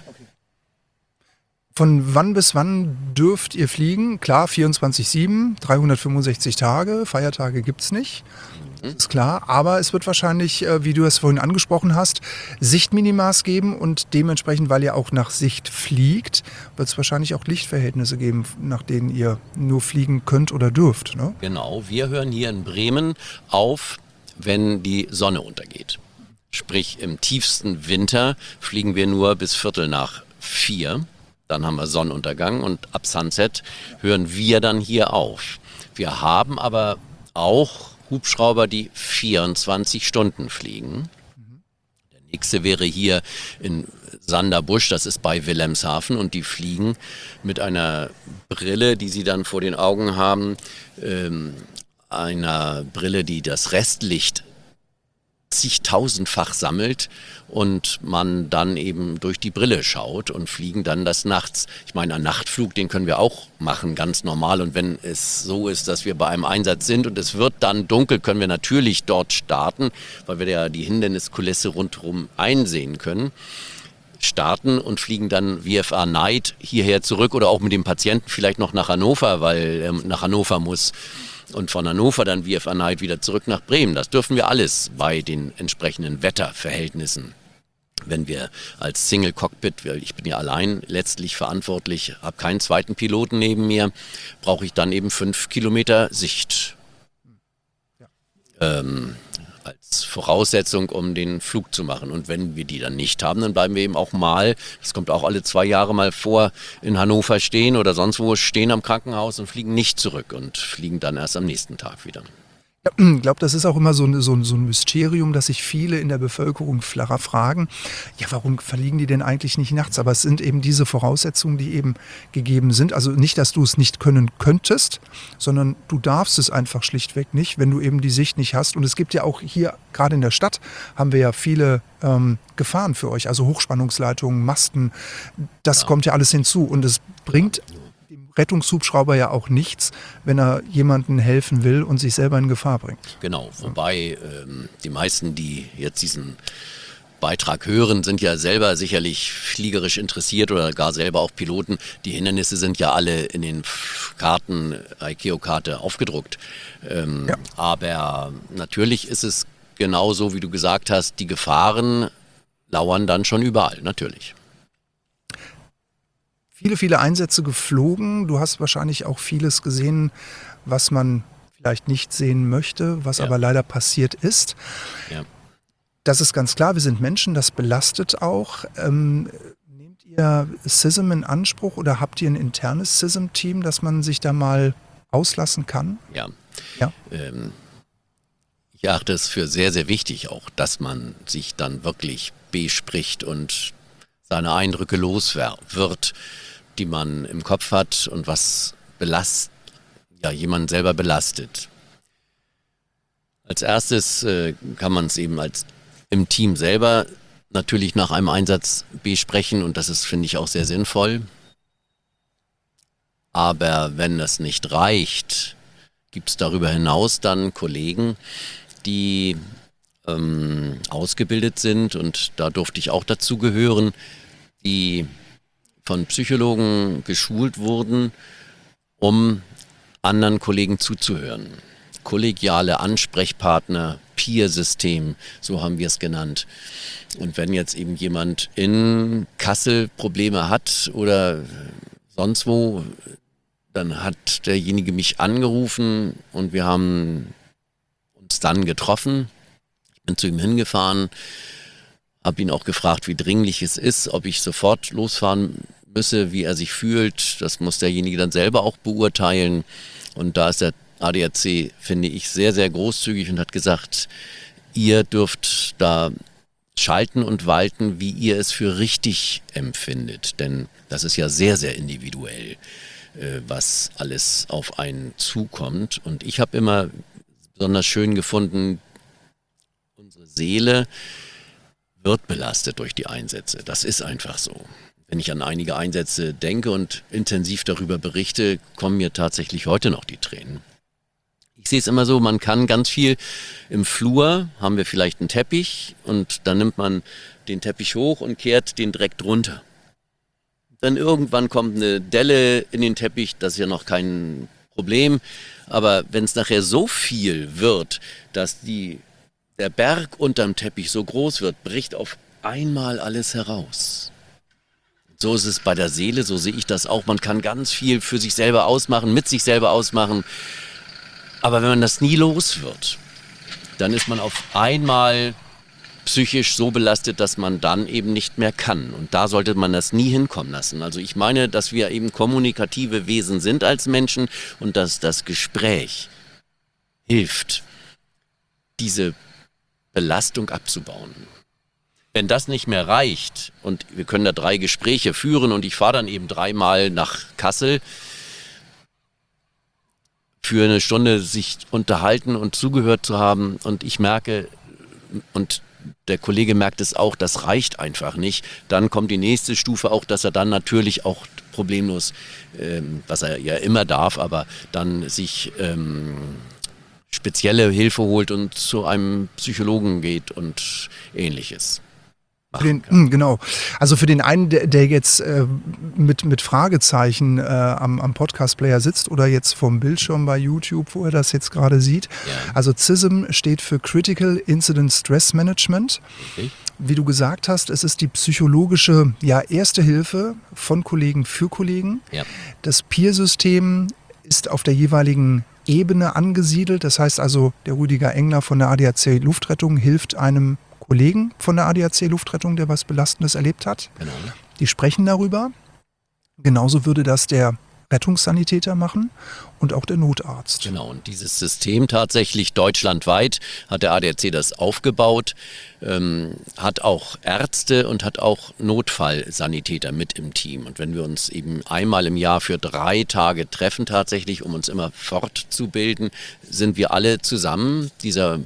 Von wann bis wann dürft ihr fliegen? Klar, vierundzwanzig sieben, dreihundertfünfundsechzig Tage, Feiertage gibt's nicht, das ist klar. Aber es wird wahrscheinlich, wie du es vorhin angesprochen hast, Sichtminimas geben und dementsprechend, weil ihr auch nach Sicht fliegt, wird es wahrscheinlich auch Lichtverhältnisse geben, nach denen ihr nur fliegen könnt oder dürft. Ne? Genau, wir hören hier in Bremen auf, wenn die Sonne untergeht. Sprich, im tiefsten Winter fliegen wir nur bis Viertel nach vier. Dann haben wir Sonnenuntergang und ab Sunset hören wir dann hier auf. Wir haben aber auch Hubschrauber, die vierundzwanzig Stunden fliegen. Der nächste wäre hier in Sanderbusch, das ist bei Wilhelmshaven, und die fliegen mit einer Brille, die sie dann vor den Augen haben, ähm, einer Brille, die das Restlicht zigtausendfach sammelt und man dann eben durch die Brille schaut und fliegen dann das nachts. Ich meine, einen Nachtflug, den können wir auch machen, ganz normal. Und wenn es so ist, dass wir bei einem Einsatz sind und es wird dann dunkel, können wir natürlich dort starten, weil wir ja die Hinderniskulisse rundherum einsehen können. Starten und fliegen dann V F A Night hierher zurück oder auch mit dem Patienten vielleicht noch nach Hannover, weil er nach Hannover muss. Und von Hannover dann V F A Night wieder zurück nach Bremen. Das dürfen wir alles bei den entsprechenden Wetterverhältnissen. Wenn wir als Single Cockpit, weil ich bin ja allein letztlich verantwortlich, habe keinen zweiten Piloten neben mir, brauche ich dann eben fünf Kilometer Sicht. Ähm, als Voraussetzung, um den Flug zu machen. Und wenn wir die dann nicht haben, dann bleiben wir eben auch mal, das kommt auch alle zwei Jahre mal vor, in Hannover stehen oder sonst wo stehen am Krankenhaus und fliegen nicht zurück und fliegen dann erst am nächsten Tag wieder. Ich glaube, das ist auch immer so ein, so, ein, so ein Mysterium, dass sich viele in der Bevölkerung flacher fragen, ja, warum verliegen die denn eigentlich nicht nachts? Aber es sind eben diese Voraussetzungen, die eben gegeben sind. Also nicht, dass du es nicht können könntest, sondern du darfst es einfach schlichtweg nicht, wenn du eben die Sicht nicht hast. Und es gibt ja auch hier, gerade in der Stadt, haben wir ja viele ähm, Gefahren für euch. Also Hochspannungsleitungen, Masten, das ja. kommt ja alles hinzu. Und es bringt dem Rettungshubschrauber ja auch nichts, wenn er jemandem helfen will und sich selber in Gefahr bringt. Genau, wobei ähm, die meisten, die jetzt diesen Beitrag hören, sind ja selber sicherlich fliegerisch interessiert oder gar selber auch Piloten. Die Hindernisse sind ja alle in den Karten, I C A O-Karte aufgedruckt. Ähm, ja. Aber natürlich ist es genauso, wie du gesagt hast, die Gefahren lauern dann schon überall, natürlich. Viele, viele Einsätze geflogen. Du hast wahrscheinlich auch vieles gesehen, was man vielleicht nicht sehen möchte, was ja. aber leider passiert ist. Ja. Das ist ganz klar, wir sind Menschen, das belastet auch. Ähm, nehmt ihr S I S M in Anspruch oder habt ihr ein internes S I S M-Team, dass man sich da mal auslassen kann? Ja. ja? Ähm, ich achte es für sehr, sehr wichtig auch, dass man sich dann wirklich bespricht und seine Eindrücke los wird, die man im Kopf hat und was belast, ja, jemanden selber belastet. Als erstes äh, kann man es eben als im Team selber natürlich nach einem Einsatz besprechen und das ist, finde ich, auch sehr sinnvoll. Aber wenn das nicht reicht, gibt es darüber hinaus dann Kollegen, die ähm, ausgebildet sind und da durfte ich auch dazu gehören, die von Psychologen geschult wurden, um anderen Kollegen zuzuhören. Kollegiale Ansprechpartner, Peer-System, so haben wir es genannt. Und wenn jetzt eben jemand in Kassel Probleme hat oder sonst wo, dann hat derjenige mich angerufen und wir haben uns dann getroffen. Ich bin zu ihm hingefahren, habe ihn auch gefragt, wie dringlich es ist, ob ich sofort losfahren müsse, wie er sich fühlt. Das muss derjenige dann selber auch beurteilen. Und da ist der A D A C, finde ich, sehr, sehr großzügig und hat gesagt, ihr dürft da schalten und walten, wie ihr es für richtig empfindet. Denn das ist ja sehr, sehr individuell, äh, was alles auf einen zukommt. Und ich habe immer besonders schön gefunden, unsere Seele wird belastet durch die Einsätze. Das ist einfach so. Wenn ich an einige Einsätze denke und intensiv darüber berichte, kommen mir tatsächlich heute noch die Tränen. Ich sehe es immer so, man kann ganz viel im Flur, haben wir vielleicht einen Teppich und dann nimmt man den Teppich hoch und kehrt den direkt runter. Dann irgendwann kommt eine Delle in den Teppich, das ist ja noch kein Problem. Aber wenn es nachher so viel wird, dass die, der Berg unterm Teppich so groß wird, bricht auf einmal alles heraus. So ist es bei der Seele, so sehe ich das auch. Man kann ganz viel für sich selber ausmachen, mit sich selber ausmachen. Aber wenn man das nie los wird, dann ist man auf einmal psychisch so belastet, dass man dann eben nicht mehr kann. Und da sollte man das nie hinkommen lassen. Also ich meine, dass wir eben kommunikative Wesen sind als Menschen und dass das Gespräch hilft, diese Belastung abzubauen. Wenn das nicht mehr reicht und wir können da drei Gespräche führen und ich fahre dann eben dreimal nach Kassel, für eine Stunde sich unterhalten und zugehört zu haben und ich merke, und der Kollege merkt es auch, das reicht einfach nicht, dann kommt die nächste Stufe auch, dass er dann natürlich auch problemlos, ähm, was er ja immer darf, aber dann sich ähm, spezielle Hilfe holt und zu einem Psychologen geht und Ähnliches. Für den, mh, genau. Also für den einen, der, der jetzt äh, mit, mit Fragezeichen äh, am, am Podcast-Player sitzt oder jetzt vom Bildschirm bei YouTube, wo er das jetzt gerade sieht. Ja. Also C I S M steht für Critical Incident Stress Management. Okay. Wie du gesagt hast, es ist die psychologische ja, Erste Hilfe von Kollegen für Kollegen. Ja. Das Peer-System ist auf der jeweiligen Ebene angesiedelt. Das heißt also, der Rüdiger Engler von der A D A C Luftrettung hilft einem Kollegen von der A D A C Luftrettung, der was Belastendes erlebt hat. Genau. Die sprechen darüber. Genauso würde das der Rettungssanitäter machen und auch der Notarzt. Genau, und dieses System tatsächlich deutschlandweit hat der A D A C das aufgebaut, ähm, hat auch Ärzte und hat auch Notfallsanitäter mit im Team. Und wenn wir uns eben einmal im Jahr für drei Tage treffen tatsächlich, um uns immer fortzubilden, sind wir alle zusammen, dieser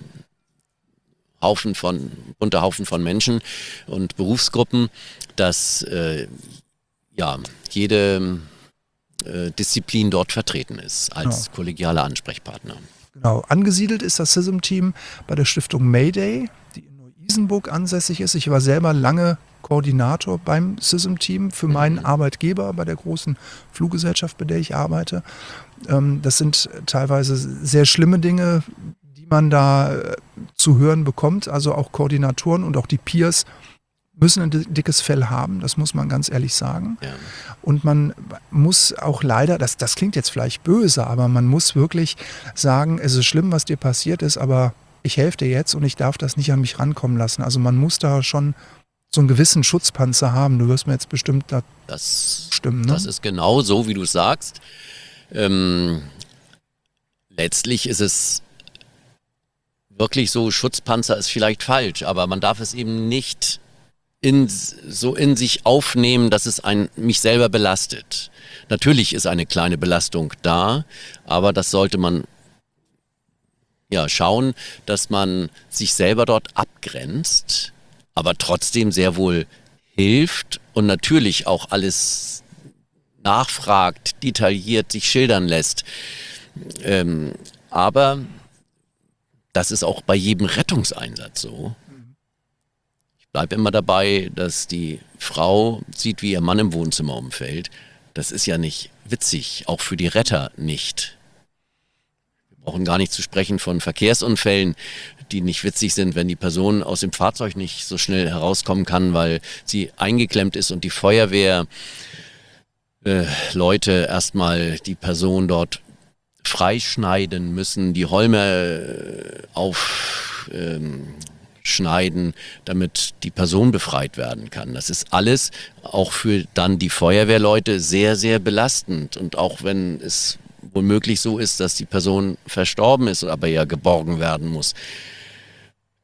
Haufen von, bunter Haufen von Menschen und Berufsgruppen, dass äh, ja, jede äh, Disziplin dort vertreten ist als Genau. kollegialer Ansprechpartner. Genau. Angesiedelt ist das C I S M-Team bei der Stiftung Mayday, die in Neu-Isenburg ansässig ist. Ich war selber lange Koordinator beim C I S M-Team für meinen Arbeitgeber bei der großen Fluggesellschaft, bei der ich arbeite. Ähm, das sind teilweise sehr schlimme Dinge, die man da äh, zu hören bekommt. Also auch Koordinatoren und auch die Peers müssen ein dickes Fell haben, das muss man ganz ehrlich sagen. Ja. Und man muss auch leider, das, das klingt jetzt vielleicht böse, aber man muss wirklich sagen, es ist schlimm, was dir passiert ist, aber ich helfe dir jetzt und ich darf das nicht an mich rankommen lassen. Also man muss da schon so einen gewissen Schutzpanzer haben. Du wirst mir jetzt bestimmt da Das, stimmen, ne? das ist genau so, wie du es sagst. Ähm, letztlich ist es wirklich so, Schutzpanzer ist vielleicht falsch, aber man darf es eben nicht in, so in sich aufnehmen, dass es ein, mich selber belastet. Natürlich ist eine kleine Belastung da, aber das sollte man ja schauen, dass man sich selber dort abgrenzt, aber trotzdem sehr wohl hilft und natürlich auch alles nachfragt, detailliert sich schildern lässt. Ähm, aber das ist auch bei jedem Rettungseinsatz so. Ich bleibe immer dabei, dass die Frau sieht, wie ihr Mann im Wohnzimmer umfällt. Das ist ja nicht witzig, auch für die Retter nicht. Wir brauchen gar nicht zu sprechen von Verkehrsunfällen, die nicht witzig sind, wenn die Person aus dem Fahrzeug nicht so schnell herauskommen kann, weil sie eingeklemmt ist und die Feuerwehr äh, Leute erstmal die Person dort freischneiden müssen, die Holme äh, aufschneiden, ähm, damit die Person befreit werden kann. Das ist alles auch für dann die Feuerwehrleute sehr, sehr belastend. Und auch wenn es womöglich so ist, dass die Person verstorben ist, aber ja geborgen werden muss.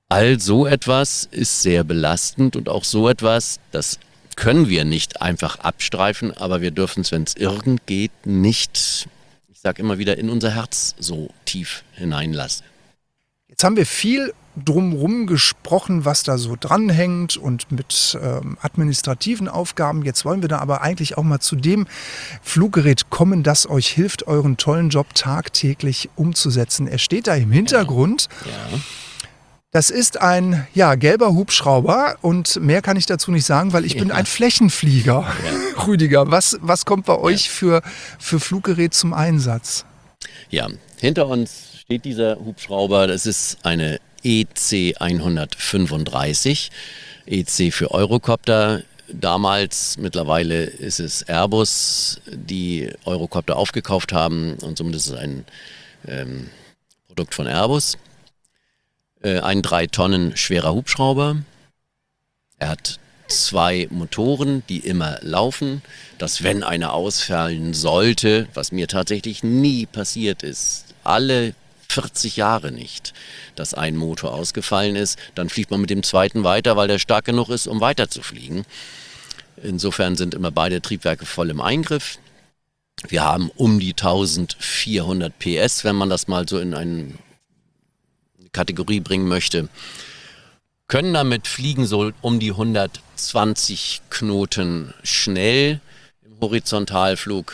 All so etwas ist sehr belastend und auch so etwas, das können wir nicht einfach abstreifen, aber wir dürfen es, wenn es irgend geht, nicht, ich sage immer wieder, in unser Herz so tief hineinlassen. Jetzt haben wir viel drumherum gesprochen, was da so dranhängt und mit ähm, administrativen Aufgaben. Jetzt wollen wir da aber eigentlich auch mal zu dem Fluggerät kommen, das euch hilft, euren tollen Job tagtäglich umzusetzen. Er steht da im Hintergrund. Ja. Das ist ein ja, gelber Hubschrauber und mehr kann ich dazu nicht sagen, weil ich bin Ja. ein Flächenflieger. Ja. Rüdiger, was, was kommt bei euch für, für Fluggerät zum Einsatz? Ja, hinter uns steht dieser Hubschrauber, das ist eine E C hundertfünfunddreißig, E C für Eurocopter. Damals, mittlerweile ist es Airbus, die Eurocopter aufgekauft haben und somit ist es ein ähm, Produkt von Airbus. Äh, ein drei Tonnen schwerer Hubschrauber. Er hat zwei Motoren, die immer laufen, dass wenn einer ausfallen sollte, was mir tatsächlich nie passiert ist, alle vierzig Jahre nicht, dass ein Motor ausgefallen ist, dann fliegt man mit dem zweiten weiter, weil der stark genug ist, um weiter zu fliegen. Insofern sind immer beide Triebwerke voll im Eingriff. Wir haben um die eintausendvierhundert P S, wenn man das mal so in eine Kategorie bringen möchte. Können damit fliegen so um die hundertzwanzig Knoten schnell im Horizontalflug.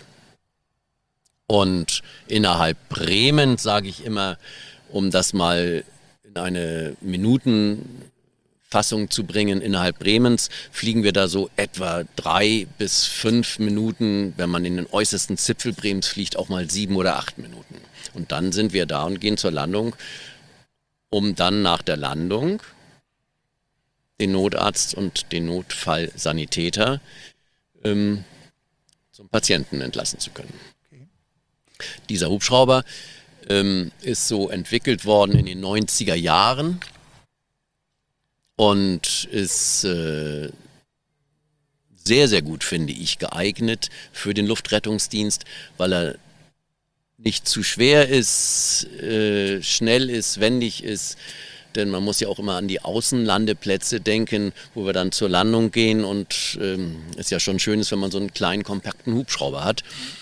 Und innerhalb Bremens, sage ich immer, um das mal in eine Minutenfassung zu bringen, innerhalb Bremens fliegen wir da so etwa drei bis fünf Minuten, wenn man in den äußersten Zipfel Bremens fliegt, auch mal sieben oder acht Minuten. Und dann sind wir da und gehen zur Landung, um dann nach der Landung den Notarzt und den Notfallsanitäter ähm, zum Patienten entlassen zu können. Dieser Hubschrauber ähm, ist so entwickelt worden in den neunziger Jahren und ist äh, sehr, sehr gut, finde ich, geeignet für den Luftrettungsdienst, weil er nicht zu schwer ist, äh, schnell ist, wendig ist. Denn man muss ja auch immer an die Außenlandeplätze denken, wo wir dann zur Landung gehen und ähm, es ja schon schön ist, wenn man so einen kleinen, kompakten Hubschrauber hat.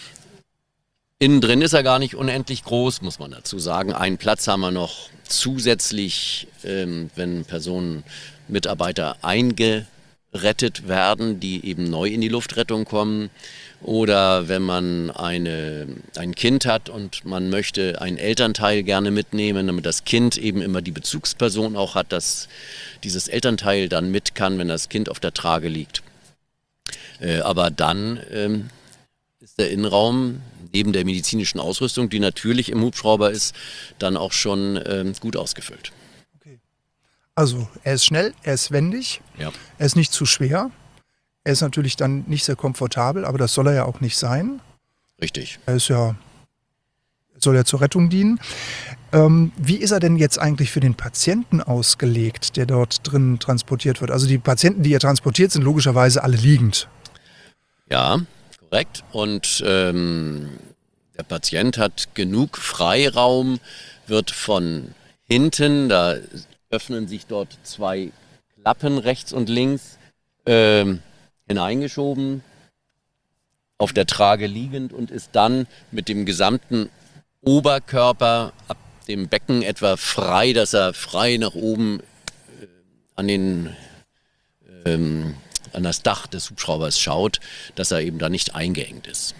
Innen drin ist er gar nicht unendlich groß, muss man dazu sagen. Einen Platz haben wir noch zusätzlich, ähm, wenn Personen, Mitarbeiter eingerettet werden, die eben neu in die Luftrettung kommen. Oder wenn man eine, ein Kind hat und man möchte einen Elternteil gerne mitnehmen, damit das Kind eben immer die Bezugsperson auch hat, dass dieses Elternteil dann mit kann, wenn das Kind auf der Trage liegt. Äh, aber dann ähm, ist der Innenraum neben der medizinischen Ausrüstung, die natürlich im Hubschrauber ist, dann auch schon ähm, gut ausgefüllt. Okay. Also er ist schnell, er ist wendig, Ja. er ist nicht zu schwer. Er ist natürlich dann nicht sehr komfortabel, aber das soll er ja auch nicht sein. Richtig. Er ist ja, soll ja zur Rettung dienen. Ähm, wie ist er denn jetzt eigentlich für den Patienten ausgelegt, der dort drin transportiert wird? Also die Patienten, die hier transportiert, sind logischerweise alle liegend. Ja, korrekt. Und ähm, der Patient hat genug Freiraum, wird von hinten, da öffnen sich dort zwei Klappen rechts und links, ähm, hineingeschoben, auf der Trage liegend und ist dann mit dem gesamten Oberkörper ab dem Becken etwa frei, dass er frei nach oben äh, an, den, ähm, an das Dach des Hubschraubers schaut, dass er eben da nicht eingeengt ist.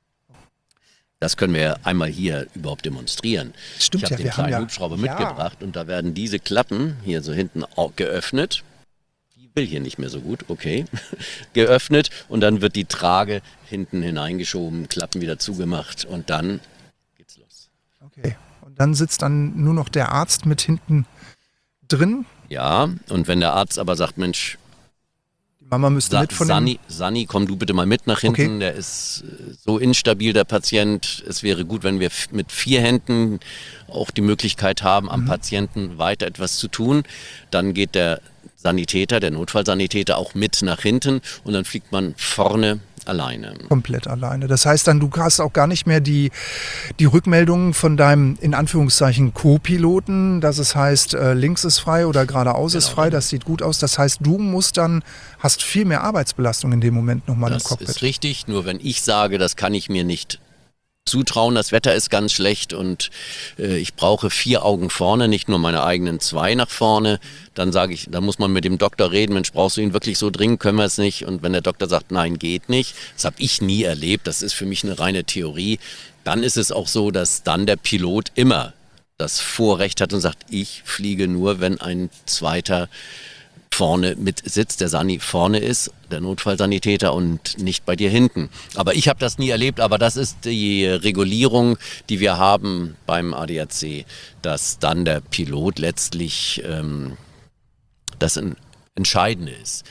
Das können wir einmal hier überhaupt demonstrieren. Stimmt, ich habe ja, den wir haben kleinen ja- Hubschrauber ja. mitgebracht und da werden diese Klappen hier so hinten au- geöffnet. Will hier nicht mehr so gut, okay, geöffnet und dann wird die Trage hinten hineingeschoben, Klappen wieder zugemacht und dann geht's los. Okay. Und dann sitzt dann nur noch der Arzt mit hinten drin. Ja, und wenn der Arzt aber sagt, Mensch, Die Mama müsste Sa mit von dem... Sani, Sani, komm du bitte mal mit nach hinten, Okay. der ist äh, so instabil, der Patient. Es wäre gut, wenn wir f- mit vier Händen auch die Möglichkeit haben, am Patienten weiter etwas zu tun. Dann geht der Sanitäter, der Notfallsanitäter auch mit nach hinten und dann fliegt man vorne alleine. Komplett alleine. Das heißt dann, du hast auch gar nicht mehr die, die Rückmeldungen von deinem, in Anführungszeichen, Co-Piloten, dass es heißt, äh, links ist frei oder geradeaus Genau. ist frei, das sieht gut aus. Das heißt, du musst dann, hast viel mehr Arbeitsbelastung in dem Moment nochmal im Das Cockpit. ist richtig, nur wenn ich sage, das kann ich mir nicht zutrauen, das Wetter ist ganz schlecht und äh, ich brauche vier Augen vorne, nicht nur meine eigenen zwei nach vorne, dann sage ich, da muss man mit dem Doktor reden, Mensch, brauchst du ihn wirklich so dringend, können wir es nicht? Und wenn der Doktor sagt, nein, geht nicht, das habe ich nie erlebt, das ist für mich eine reine Theorie, dann ist es auch so, dass dann der Pilot immer das Vorrecht hat und sagt, ich fliege nur, wenn ein zweiter vorne mit sitzt, der Sani vorne ist, der Notfallsanitäter und nicht bei dir hinten. Aber ich habe das nie erlebt, aber das ist die Regulierung, die wir haben beim A D A C, dass dann der Pilot letztlich ähm, das ein Entscheidende ist.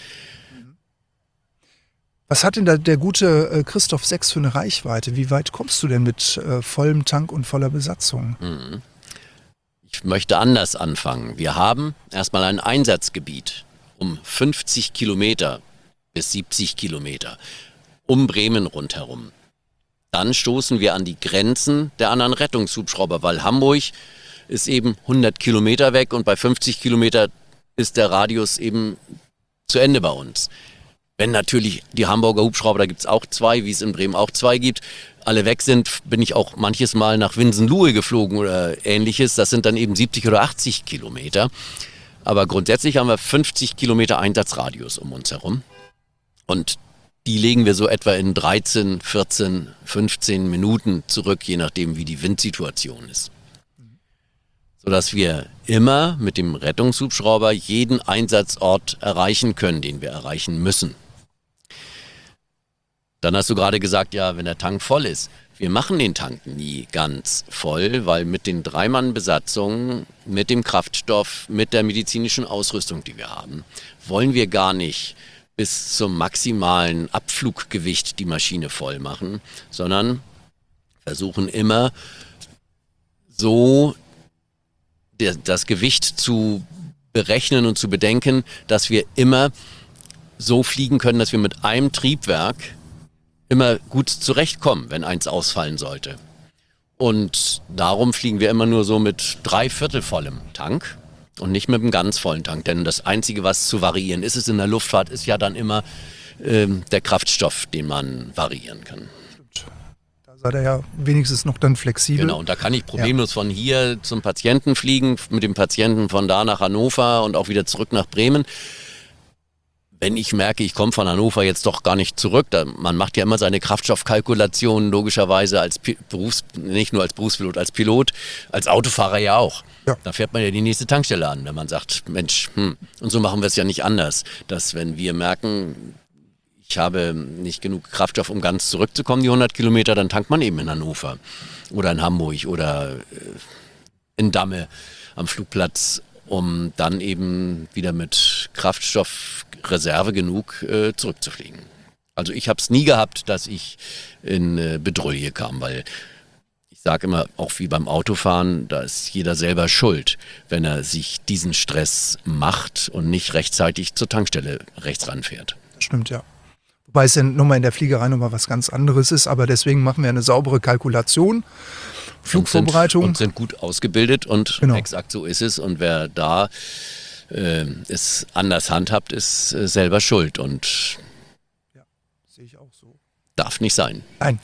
Was hat denn da der gute äh, Christoph sechs für eine Reichweite? Wie weit kommst du denn mit äh, vollem Tank und voller Besatzung? Mhm. Ich möchte anders anfangen. Wir haben erstmal ein Einsatzgebiet um fünfzig Kilometer bis siebzig Kilometer um Bremen rundherum. Dann stoßen wir an die Grenzen der anderen Rettungshubschrauber, weil Hamburg ist eben hundert Kilometer weg und bei fünfzig Kilometer ist der Radius eben zu Ende bei uns. Wenn natürlich die Hamburger Hubschrauber, da gibt es auch zwei, wie es in Bremen auch zwei gibt, alle weg sind, bin ich auch manches Mal nach Winsen-Luhe geflogen oder ähnliches. Das sind dann eben siebzig oder achtzig Kilometer. Aber grundsätzlich haben wir fünfzig Kilometer Einsatzradius um uns herum. Und die legen wir so etwa in dreizehn, vierzehn, fünfzehn Minuten zurück, je nachdem wie die Windsituation ist. Sodass wir immer mit dem Rettungshubschrauber jeden Einsatzort erreichen können, den wir erreichen müssen. Dann hast du gerade gesagt, ja, wenn der Tank voll ist. Wir machen den Tank nie ganz voll, weil mit den Drei-Mann-Besatzungen, mit dem Kraftstoff, mit der medizinischen Ausrüstung, die wir haben, wollen wir gar nicht bis zum maximalen Abfluggewicht die Maschine voll machen, sondern versuchen immer so das Gewicht zu berechnen und zu bedenken, dass wir immer so fliegen können, dass wir mit einem Triebwerk immer gut zurechtkommen, wenn eins ausfallen sollte. Und darum fliegen wir immer nur so mit drei Viertel vollem Tank und nicht mit einem ganz vollen Tank. Denn das Einzige, was zu variieren ist, ist in der Luftfahrt, ist ja dann immer ähm, der Kraftstoff, den man variieren kann. Da seid ihr ja wenigstens noch dann flexibel. Genau, und da kann ich problemlos ja. von hier zum Patienten fliegen, mit dem Patienten von da nach Hannover und auch wieder zurück nach Bremen. Wenn ich merke, ich komme von Hannover jetzt doch gar nicht zurück, da, man macht ja immer seine Kraftstoffkalkulationen logischerweise als Pi- Berufs-, nicht nur als Berufspilot, als Pilot, als Autofahrer ja auch. Ja. Da fährt man ja die nächste Tankstelle an, wenn man sagt, Mensch, hm. Und so machen wir es ja nicht anders, dass wenn wir merken, ich habe nicht genug Kraftstoff, um ganz zurückzukommen, die hundert Kilometer, dann tankt man eben in Hannover oder in Hamburg oder in Damme am Flugplatz, um dann eben wieder mit Kraftstoffreserve genug äh, zurückzufliegen. Also ich habe es nie gehabt, dass ich in äh, Bedrulle kam, weil ich sage immer, auch wie beim Autofahren, da ist jeder selber schuld, wenn er sich diesen Stress macht und nicht rechtzeitig zur Tankstelle rechts ranfährt. Das stimmt, ja. Wobei es ja nochmal in der Fliegerei nochmal was ganz anderes ist, aber deswegen machen wir eine saubere Kalkulation. Flugvorbereitung. Und sind, und sind gut ausgebildet und genau. Exakt so ist es. Und wer da äh, es anders handhabt, ist äh, selber schuld und ja, sehe ich auch so. Darf nicht sein. Nein.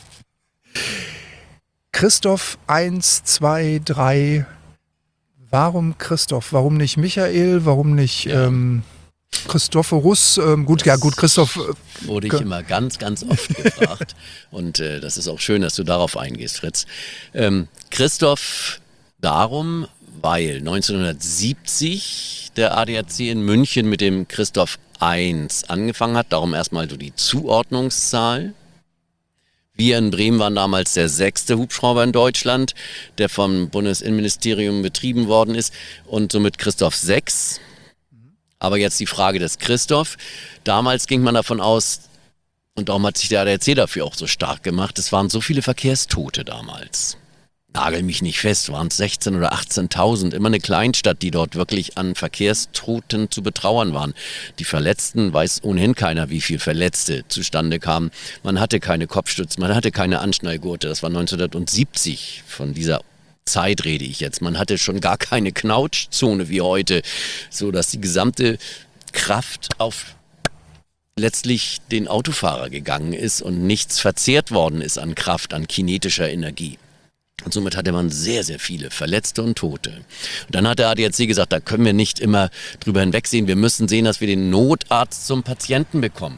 Christoph eins, zwei, drei. Warum Christoph? Warum nicht Michael? Warum nicht Ja. ähm, Christophorus? Ähm, gut, das ja gut, Christoph. Äh, wurde ich immer ganz, ganz oft gefragt. Und äh, das ist auch schön, dass du darauf eingehst, Fritz. Ähm, Christoph darum, weil neunzehnhundertsiebzig der A D A C in München mit dem Christoph eins angefangen hat. Darum erstmal so die Zuordnungszahl. Wir in Bremen waren damals der sechste Hubschrauber in Deutschland, der vom Bundesinnenministerium betrieben worden ist. Und somit Christoph sechs. Aber jetzt die Frage des Christoph. Damals ging man davon aus, und darum hat sich der A D A C dafür auch so stark gemacht, es waren so viele Verkehrstote damals. nagel mich nicht fest, waren es sechzehntausend oder achtzehntausend, immer eine Kleinstadt, die dort wirklich an Verkehrstoten zu betrauern waren. Die Verletzten, weiß ohnehin keiner, wie viele Verletzte zustande kamen. Man hatte keine Kopfstütze, man hatte keine Anschnallgurte, das war neunzehnhundertsiebzig, von dieser Zeit rede ich jetzt. Man hatte schon gar keine Knautschzone wie heute, so dass die gesamte Kraft auf letztlich den Autofahrer gegangen ist und nichts verzehrt worden ist an Kraft, an kinetischer Energie. Und somit hatte man sehr, sehr viele Verletzte und Tote. Und dann hat der A D A C gesagt, da können wir nicht immer drüber hinwegsehen. Wir müssen sehen, dass wir den Notarzt zum Patienten bekommen.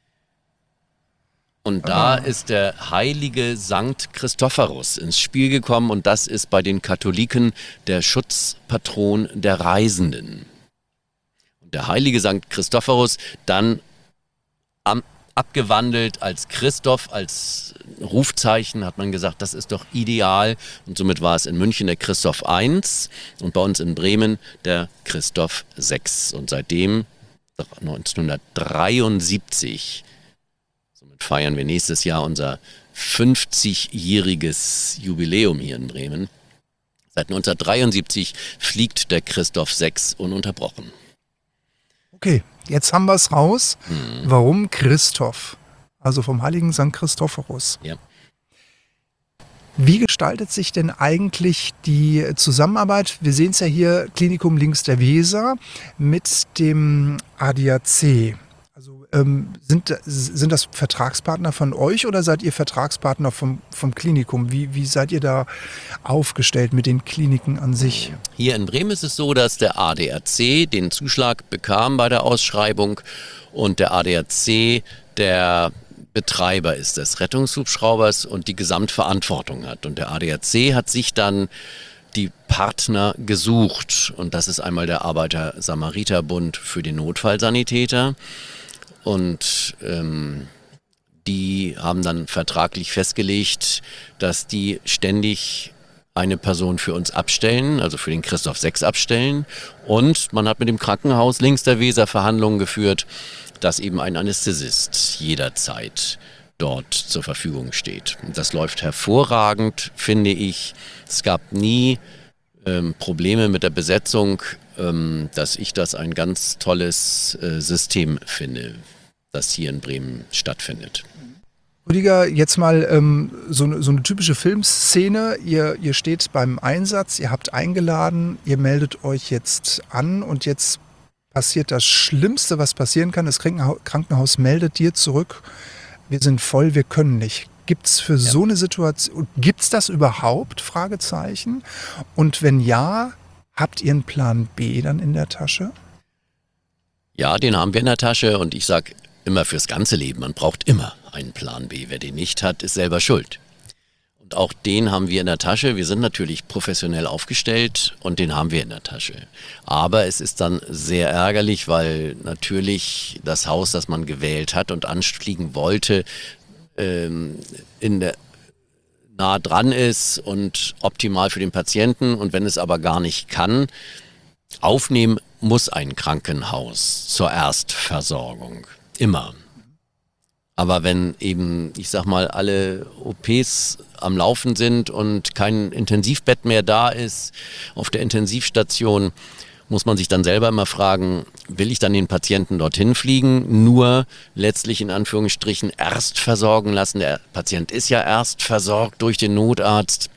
Und da ist der heilige Sankt Christophorus ins Spiel gekommen und das ist bei den Katholiken der Schutzpatron der Reisenden. Und der heilige Sankt Christophorus dann am abgewandelt als Christoph, als Rufzeichen, hat man gesagt, das ist doch ideal. Und somit war es in München der Christoph eins und bei uns in Bremen der Christoph sechs. Und seitdem, neunzehnhundertdreiundsiebzig, somit feiern wir nächstes Jahr unser fünfzigjähriges Jubiläum hier in Bremen. Seit neunzehnhundertdreiundsiebzig fliegt der Christoph sechs ununterbrochen. Okay, jetzt haben wir es raus. Hm. Warum Christoph? Also vom heiligen Sankt Christophorus. Ja. Wie gestaltet sich denn eigentlich die Zusammenarbeit? Wir sehen es ja hier, Klinikum links der Weser mit dem A D A C. Also ähm, sind, sind das Vertragspartner von euch oder seid ihr Vertragspartner vom, vom Klinikum? Wie, wie seid ihr da aufgestellt mit den Kliniken an sich? Hier in Bremen ist es so, dass der A D A C den Zuschlag bekam bei der Ausschreibung und der A D A C der Betreiber ist des Rettungshubschraubers und die Gesamtverantwortung hat. Und der A D A C hat sich dann die Partner gesucht. Und das ist einmal der Arbeiter-Samariter-Bund für den Notfallsanitäter. Und ähm, die haben dann vertraglich festgelegt, dass die ständig eine Person für uns abstellen, also für den Christoph sechs abstellen. Und man hat mit dem Krankenhaus links der Weser Verhandlungen geführt, dass eben ein Anästhesist jederzeit dort zur Verfügung steht. Das läuft hervorragend, finde ich. Es gab nie ähm, Probleme mit der Besetzung, ähm, dass ich das ein ganz tolles äh, System finde, das hier in Bremen stattfindet. Rüdiger, jetzt mal ähm, so, eine, so eine typische Filmszene. Ihr, ihr steht beim Einsatz, ihr habt eingeladen, ihr meldet euch jetzt an und jetzt passiert das Schlimmste, was passieren kann. Das Krankenhaus meldet dir zurück, wir sind voll, wir können nicht. Gibt es für ja. so eine Situation, gibt es das überhaupt? Fragezeichen. Und wenn ja, habt ihr einen Plan B dann in der Tasche? Ja, den haben wir in der Tasche und ich sage immer fürs ganze Leben, man braucht immer einen Plan B. Wer den nicht hat, ist selber schuld. Und auch den haben wir in der Tasche. Wir sind natürlich professionell aufgestellt und den haben wir in der Tasche. Aber es ist dann sehr ärgerlich, weil natürlich das Haus, das man gewählt hat und anfliegen wollte, ähm, in der nah dran ist und optimal für den Patienten. Und wenn es aber gar nicht kann, aufnehmen muss ein Krankenhaus zur Erstversorgung. Immer. Aber wenn eben, ich sag mal, alle O Ps am Laufen sind und kein Intensivbett mehr da ist auf der Intensivstation, muss man sich dann selber immer fragen, will ich dann den Patienten dorthin fliegen, nur letztlich in Anführungsstrichen erst versorgen lassen. Der Patient ist ja erst versorgt durch den Notarzt,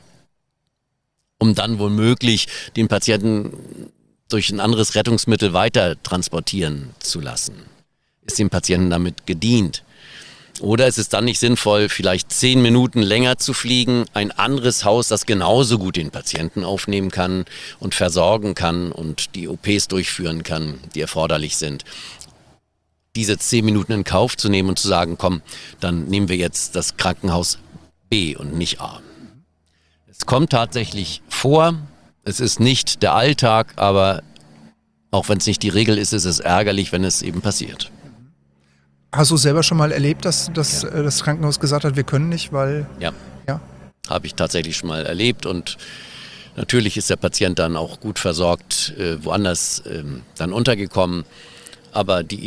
um dann womöglich den Patienten durch ein anderes Rettungsmittel weiter transportieren zu lassen. Ist dem Patienten damit gedient? Oder ist es dann nicht sinnvoll, vielleicht zehn Minuten länger zu fliegen, ein anderes Haus, das genauso gut den Patienten aufnehmen kann und versorgen kann und die O Ps durchführen kann, die erforderlich sind, diese zehn Minuten in Kauf zu nehmen und zu sagen, komm, dann nehmen wir jetzt das Krankenhaus B und nicht A. Es kommt tatsächlich vor, es ist nicht der Alltag, aber auch wenn es nicht die Regel ist, ist es ärgerlich, wenn es eben passiert. Hast du selber schon mal erlebt, dass, dass ja. das Krankenhaus gesagt hat, wir können nicht, weil... Ja, ja? habe ich tatsächlich schon mal erlebt und natürlich ist der Patient dann auch gut versorgt, äh, woanders ähm, dann untergekommen. Aber die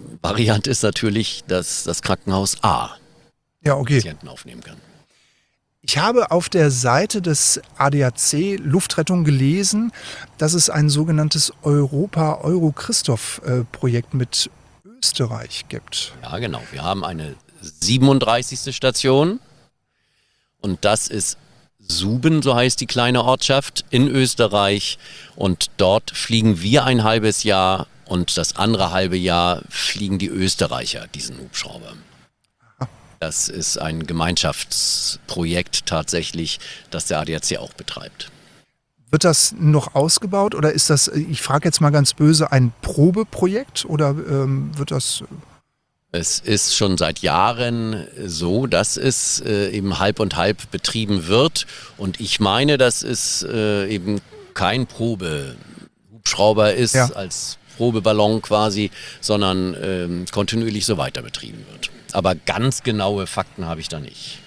Idealvariante ist natürlich, dass das Krankenhaus A ja, okay. Patienten aufnehmen kann. Ich habe auf der Seite des A D A C Luftrettung gelesen, dass es ein sogenanntes Europa-Euro-Christoph-Projekt mit Österreich gibt. Ja, genau. Wir haben eine siebenunddreißigste Station und das ist Suben, so heißt die kleine Ortschaft in Österreich. Und dort fliegen wir ein halbes Jahr und das andere halbe Jahr fliegen die Österreicher diesen Hubschrauber. Das ist ein Gemeinschaftsprojekt tatsächlich, das der A D A C auch betreibt. Wird das noch ausgebaut oder ist das, ich frage jetzt mal ganz böse, ein Probeprojekt oder ähm, wird das... Es ist schon seit Jahren so, dass es äh, eben halb und halb betrieben wird. Und ich meine, dass es äh, eben kein Probehubschrauber ist, ja, als Probeballon quasi, sondern ähm, kontinuierlich so weiter betrieben wird. Aber ganz genaue Fakten habe ich da nicht.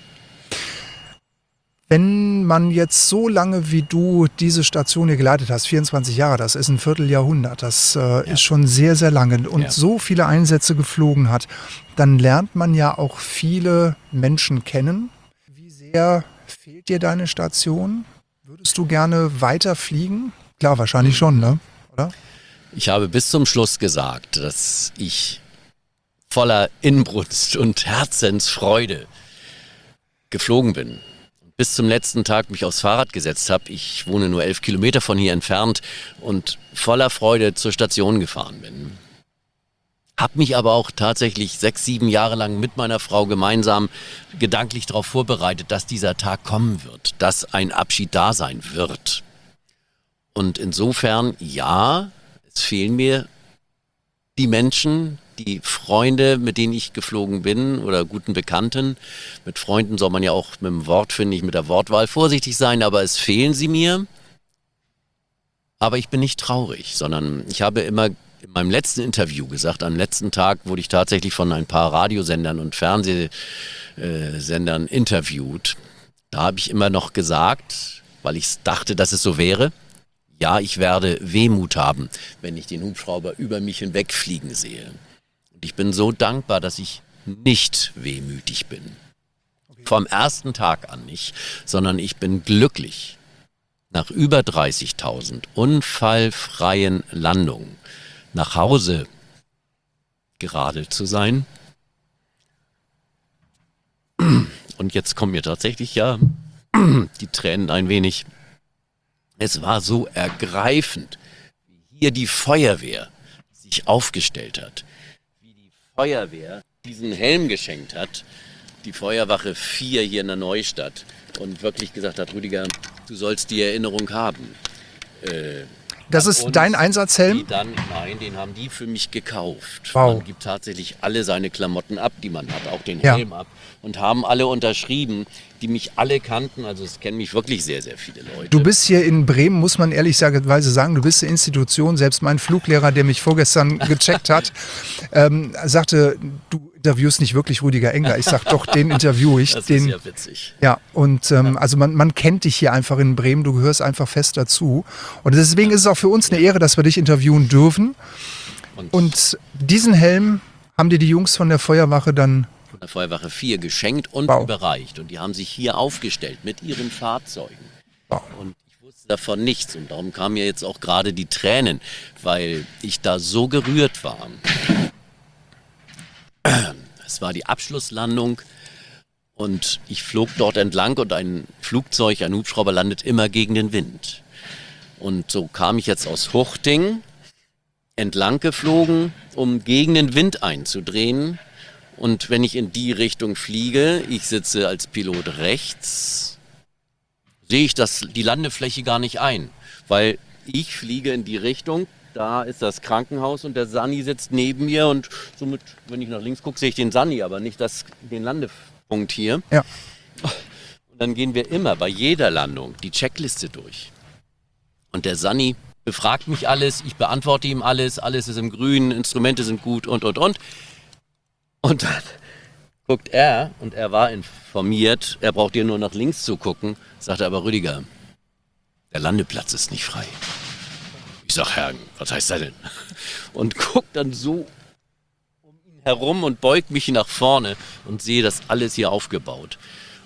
Wenn man jetzt so lange wie du diese Station hier geleitet hast, vierundzwanzig Jahre, das ist ein Vierteljahrhundert, das äh, ja. ist schon sehr, sehr lange und ja. so viele Einsätze geflogen hat, dann lernt man ja auch viele Menschen kennen. Wie sehr fehlt dir deine Station? Würdest du gerne weiter fliegen? Klar, wahrscheinlich schon, ne? Oder? Ich habe bis zum Schluss gesagt, dass ich voller Inbrunst und Herzensfreude geflogen bin. Bis zum letzten Tag mich aufs Fahrrad gesetzt habe. Ich wohne nur elf Kilometer von hier entfernt und voller Freude zur Station gefahren bin. Hab mich aber auch tatsächlich sechs, sieben Jahre lang mit meiner Frau gemeinsam gedanklich darauf vorbereitet, dass dieser Tag kommen wird, dass ein Abschied da sein wird. Und insofern, ja, es fehlen mir die Menschen, die Freunde, mit denen ich geflogen bin oder guten Bekannten. Mit Freunden soll man ja auch mit dem Wort, finde ich, mit der Wortwahl vorsichtig sein, aber es fehlen sie mir. Aber ich bin nicht traurig, sondern ich habe immer in meinem letzten Interview gesagt, am letzten Tag wurde ich tatsächlich von ein paar Radiosendern und Fernsehsendern interviewt. Da habe ich immer noch gesagt, weil ich dachte, dass es so wäre, ja, ich werde Wehmut haben, wenn ich den Hubschrauber über mich hinwegfliegen sehe. Ich bin so dankbar, dass ich nicht wehmütig bin. Okay. Vom ersten Tag an nicht, sondern ich bin glücklich, nach über dreißigtausend unfallfreien Landungen nach Hause geradelt zu sein. Und jetzt kommen mir tatsächlich ja die Tränen ein wenig. Es war so ergreifend, wie hier die Feuerwehr sich aufgestellt hat. Feuerwehr diesen Helm geschenkt hat, die Feuerwache vier hier in der Neustadt und wirklich gesagt hat, Rüdiger, du sollst die Erinnerung haben. Äh, das ist dein Einsatzhelm? Die dann, nein, den haben die für mich gekauft. Wow. Man gibt tatsächlich alle seine Klamotten ab, die man hat, auch den ja. Helm ab und haben alle unterschrieben, die mich alle kannten, also es kennen mich wirklich sehr, sehr viele Leute. Du bist hier in Bremen, muss man ehrlicherweise sagen, du bist eine Institution, selbst mein Fluglehrer, der mich vorgestern gecheckt hat, ähm, sagte, du interviewst nicht wirklich Rüdiger Engler. Ich sag doch, den interview ich. Das den, ist ja witzig. Ja, und ähm, also man, man kennt dich hier einfach in Bremen, du gehörst einfach fest dazu. Und deswegen ist es auch für uns eine Ehre, dass wir dich interviewen dürfen. Und, und diesen Helm haben dir die Jungs von der Feuerwache dann von der Feuerwache vier geschenkt und wow. überreicht. Und die haben sich hier aufgestellt mit ihren Fahrzeugen. Wow. Und ich wusste davon nichts. Und darum kamen mir jetzt auch gerade die Tränen, weil ich da so gerührt war. Es war die Abschlusslandung und ich flog dort entlang und ein Flugzeug, ein Hubschrauber landet immer gegen den Wind. Und so kam ich jetzt aus Huchting entlang geflogen, um gegen den Wind einzudrehen. Und wenn ich in die Richtung fliege, ich sitze als Pilot rechts, sehe ich das, die Landefläche gar nicht ein, weil ich fliege in die Richtung, da ist das Krankenhaus und der Sani sitzt neben mir und somit, wenn ich nach links gucke, sehe ich den Sani, aber nicht das, den Landepunkt hier. Ja. Und dann gehen wir immer bei jeder Landung die Checkliste durch. Und der Sani befragt mich alles, ich beantworte ihm alles, alles ist im Grün, Instrumente sind gut und, und, und. Und dann guckt er, und er war informiert, er braucht dir nur nach links zu gucken, sagt er aber, Rüdiger, der Landeplatz ist nicht frei. Ich sag, Herr, was heißt das denn? Und guckt dann so um ihn herum und beugt mich nach vorne und sehe das alles hier aufgebaut.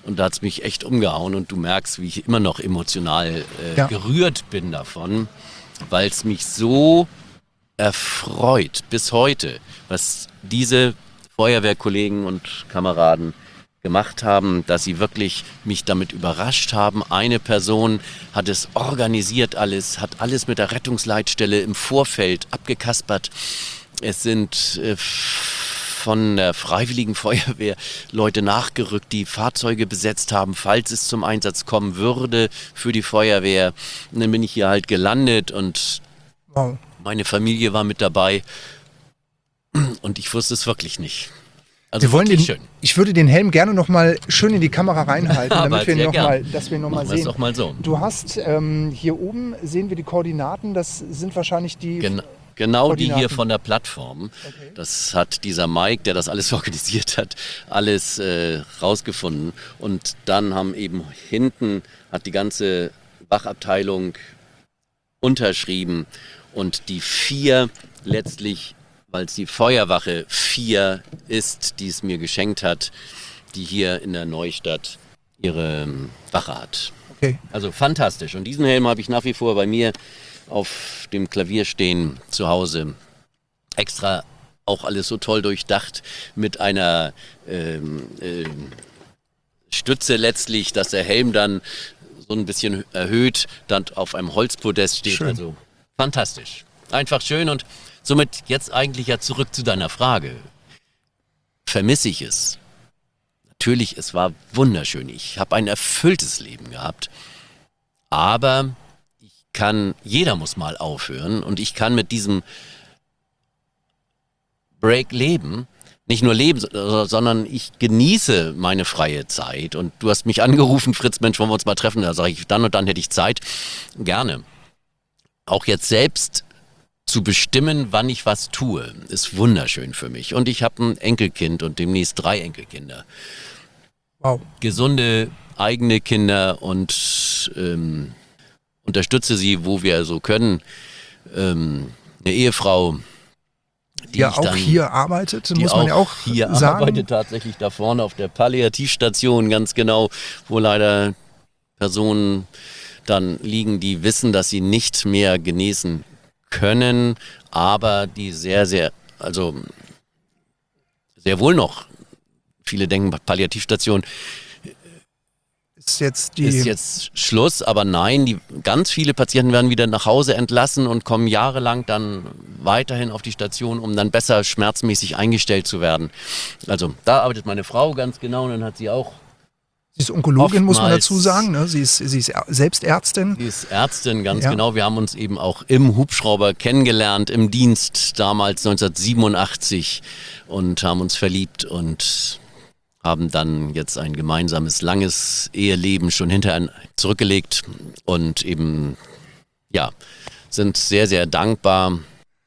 Und da hat es mich echt umgehauen und du merkst, wie ich immer noch emotional äh, Ja. gerührt bin davon, weil es mich so erfreut bis heute, was diese Feuerwehrkollegen und Kameraden gemacht haben, dass sie wirklich mich damit überrascht haben. Eine Person hat es organisiert alles, hat alles mit der Rettungsleitstelle im Vorfeld abgekaspert. Es sind äh, von der Freiwilligen Feuerwehr Leute nachgerückt, die Fahrzeuge besetzt haben, falls es zum Einsatz kommen würde für die Feuerwehr. Und dann bin ich hier halt gelandet und Wow. meine Familie war mit dabei und ich wusste es wirklich nicht. Also Wir wollen den, wirklich schön. ich würde den Helm gerne noch mal schön in die Kamera reinhalten, Aber damit wir ihn sehr noch gern. mal, dass wir ihn noch mal Machen wir es sehen. doch mal so. Du hast ähm, hier oben sehen wir die Koordinaten. Das sind wahrscheinlich die. Gen genau die hier Koordinaten. von der Plattform. Okay. Das hat dieser Mike, der das alles organisiert hat, alles äh, rausgefunden. Und dann haben eben hinten hat die ganze Wachabteilung unterschrieben und die vier letztlich, weil es die Feuerwache vier ist, die es mir geschenkt hat, die hier in der Neustadt ihre ähm, Wache hat. Okay. Also fantastisch. Und diesen Helm habe ich nach wie vor bei mir auf dem Klavier stehen zu Hause. Extra auch alles so toll durchdacht mit einer ähm, ähm, Stütze letztlich, dass der Helm dann so ein bisschen erhöht dann auf einem Holzpodest steht. Schön. Also fantastisch. Einfach schön und somit jetzt eigentlich ja zurück zu deiner Frage. Vermisse ich es? Natürlich, es war wunderschön. Ich habe ein erfülltes Leben gehabt. Aber ich kann, jeder muss mal aufhören und ich kann mit diesem Break leben. Nicht nur leben, so- sondern ich genieße meine freie Zeit. Und du hast mich angerufen, Fritz, Mensch, wollen wir uns mal treffen? Da sage ich, dann und dann hätte ich Zeit. Gerne. Auch jetzt selbst zu bestimmen, wann ich was tue, ist wunderschön für mich. Und ich habe ein Enkelkind und demnächst drei Enkelkinder. Wow. Gesunde eigene Kinder und ähm, unterstütze sie, wo wir so können. Ähm, eine Ehefrau, die Die ja ich auch dann, hier arbeitet, die muss man auch ja auch hier sagen. arbeitet, tatsächlich da vorne auf der Palliativstation, ganz genau, wo leider Personen dann liegen, die wissen, dass sie nicht mehr genesen können, aber die sehr, sehr, also sehr wohl noch, viele denken, Palliativstation Ist jetzt die. ist jetzt Schluss, aber nein, die, ganz viele Patienten werden wieder nach Hause entlassen und kommen jahrelang dann weiterhin auf die Station, um dann besser schmerzmäßig eingestellt zu werden. Also da arbeitet meine Frau ganz genau und dann hat sie auch, Sie ist Onkologin, muss man oftmals- dazu sagen. Ne? Sie, ist, sie ist Ä- selbst Ärztin. die ist Ärztin, ganz Ja. genau. Wir haben uns eben auch im Hubschrauber kennengelernt, im Dienst damals neunzehnhundertsiebenundachtzig und haben uns verliebt und haben dann jetzt ein gemeinsames, langes Eheleben schon hinter zurückgelegt und eben, ja, sind sehr, sehr dankbar.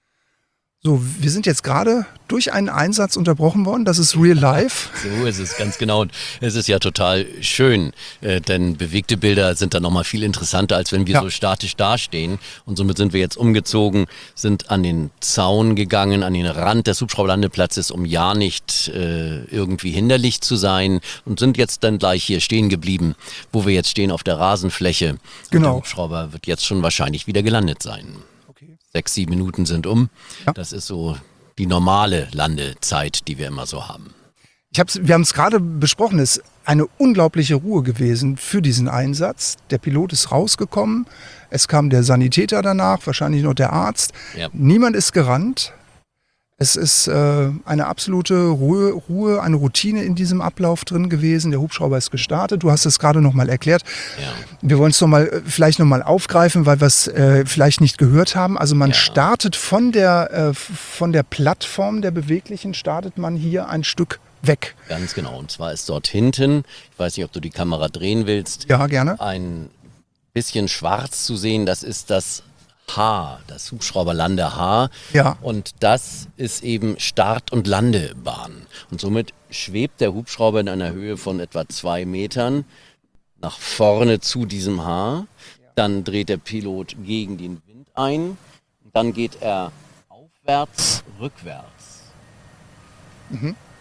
So, wir sind jetzt gerade durch einen Einsatz unterbrochen worden. Das ist Real Life. So ist es, ganz genau. Und es ist ja total schön, äh, denn bewegte Bilder sind dann nochmal viel interessanter, als wenn wir Ja. so statisch dastehen. Und somit sind wir jetzt umgezogen, sind an den Zaun gegangen, an den Rand des Hubschrauberlandeplatzes, um ja nicht äh, irgendwie hinderlich zu sein und sind jetzt dann gleich hier stehen geblieben, wo wir jetzt stehen auf der Rasenfläche. Und Genau. der Hubschrauber wird jetzt schon wahrscheinlich wieder gelandet sein. Okay. Sechs, sieben Minuten sind um. Ja. Das ist so die normale Landezeit, die wir immer so haben. Ich hab's, wir haben es gerade besprochen, es ist eine unglaubliche Ruhe gewesen für diesen Einsatz. Der Pilot ist rausgekommen, es kam der Sanitäter danach, wahrscheinlich noch der Arzt. Ja. Niemand ist gerannt. Es ist äh, eine absolute Ruhe, Ruhe, eine Routine in diesem Ablauf drin gewesen. Der Hubschrauber ist gestartet. Du hast es gerade noch mal erklärt. Ja. Wir wollen es noch mal, äh, vielleicht noch mal aufgreifen, weil wir es äh, vielleicht nicht gehört haben. Also man Ja. startet von der, äh, von der Plattform der Beweglichen, startet man hier ein Stück weg. Ganz genau. Und zwar ist dort hinten, ich weiß nicht, ob du die Kamera drehen willst, Ja, gerne. ein bisschen schwarz zu sehen. Das ist das H, das Hubschrauberlande-H. Ja. Und das ist eben Start- und Landebahn. Und somit schwebt der Hubschrauber in einer Höhe von etwa zwei Metern nach vorne zu diesem H. Dann dreht der Pilot gegen den Wind ein. Dann geht er aufwärts, rückwärts.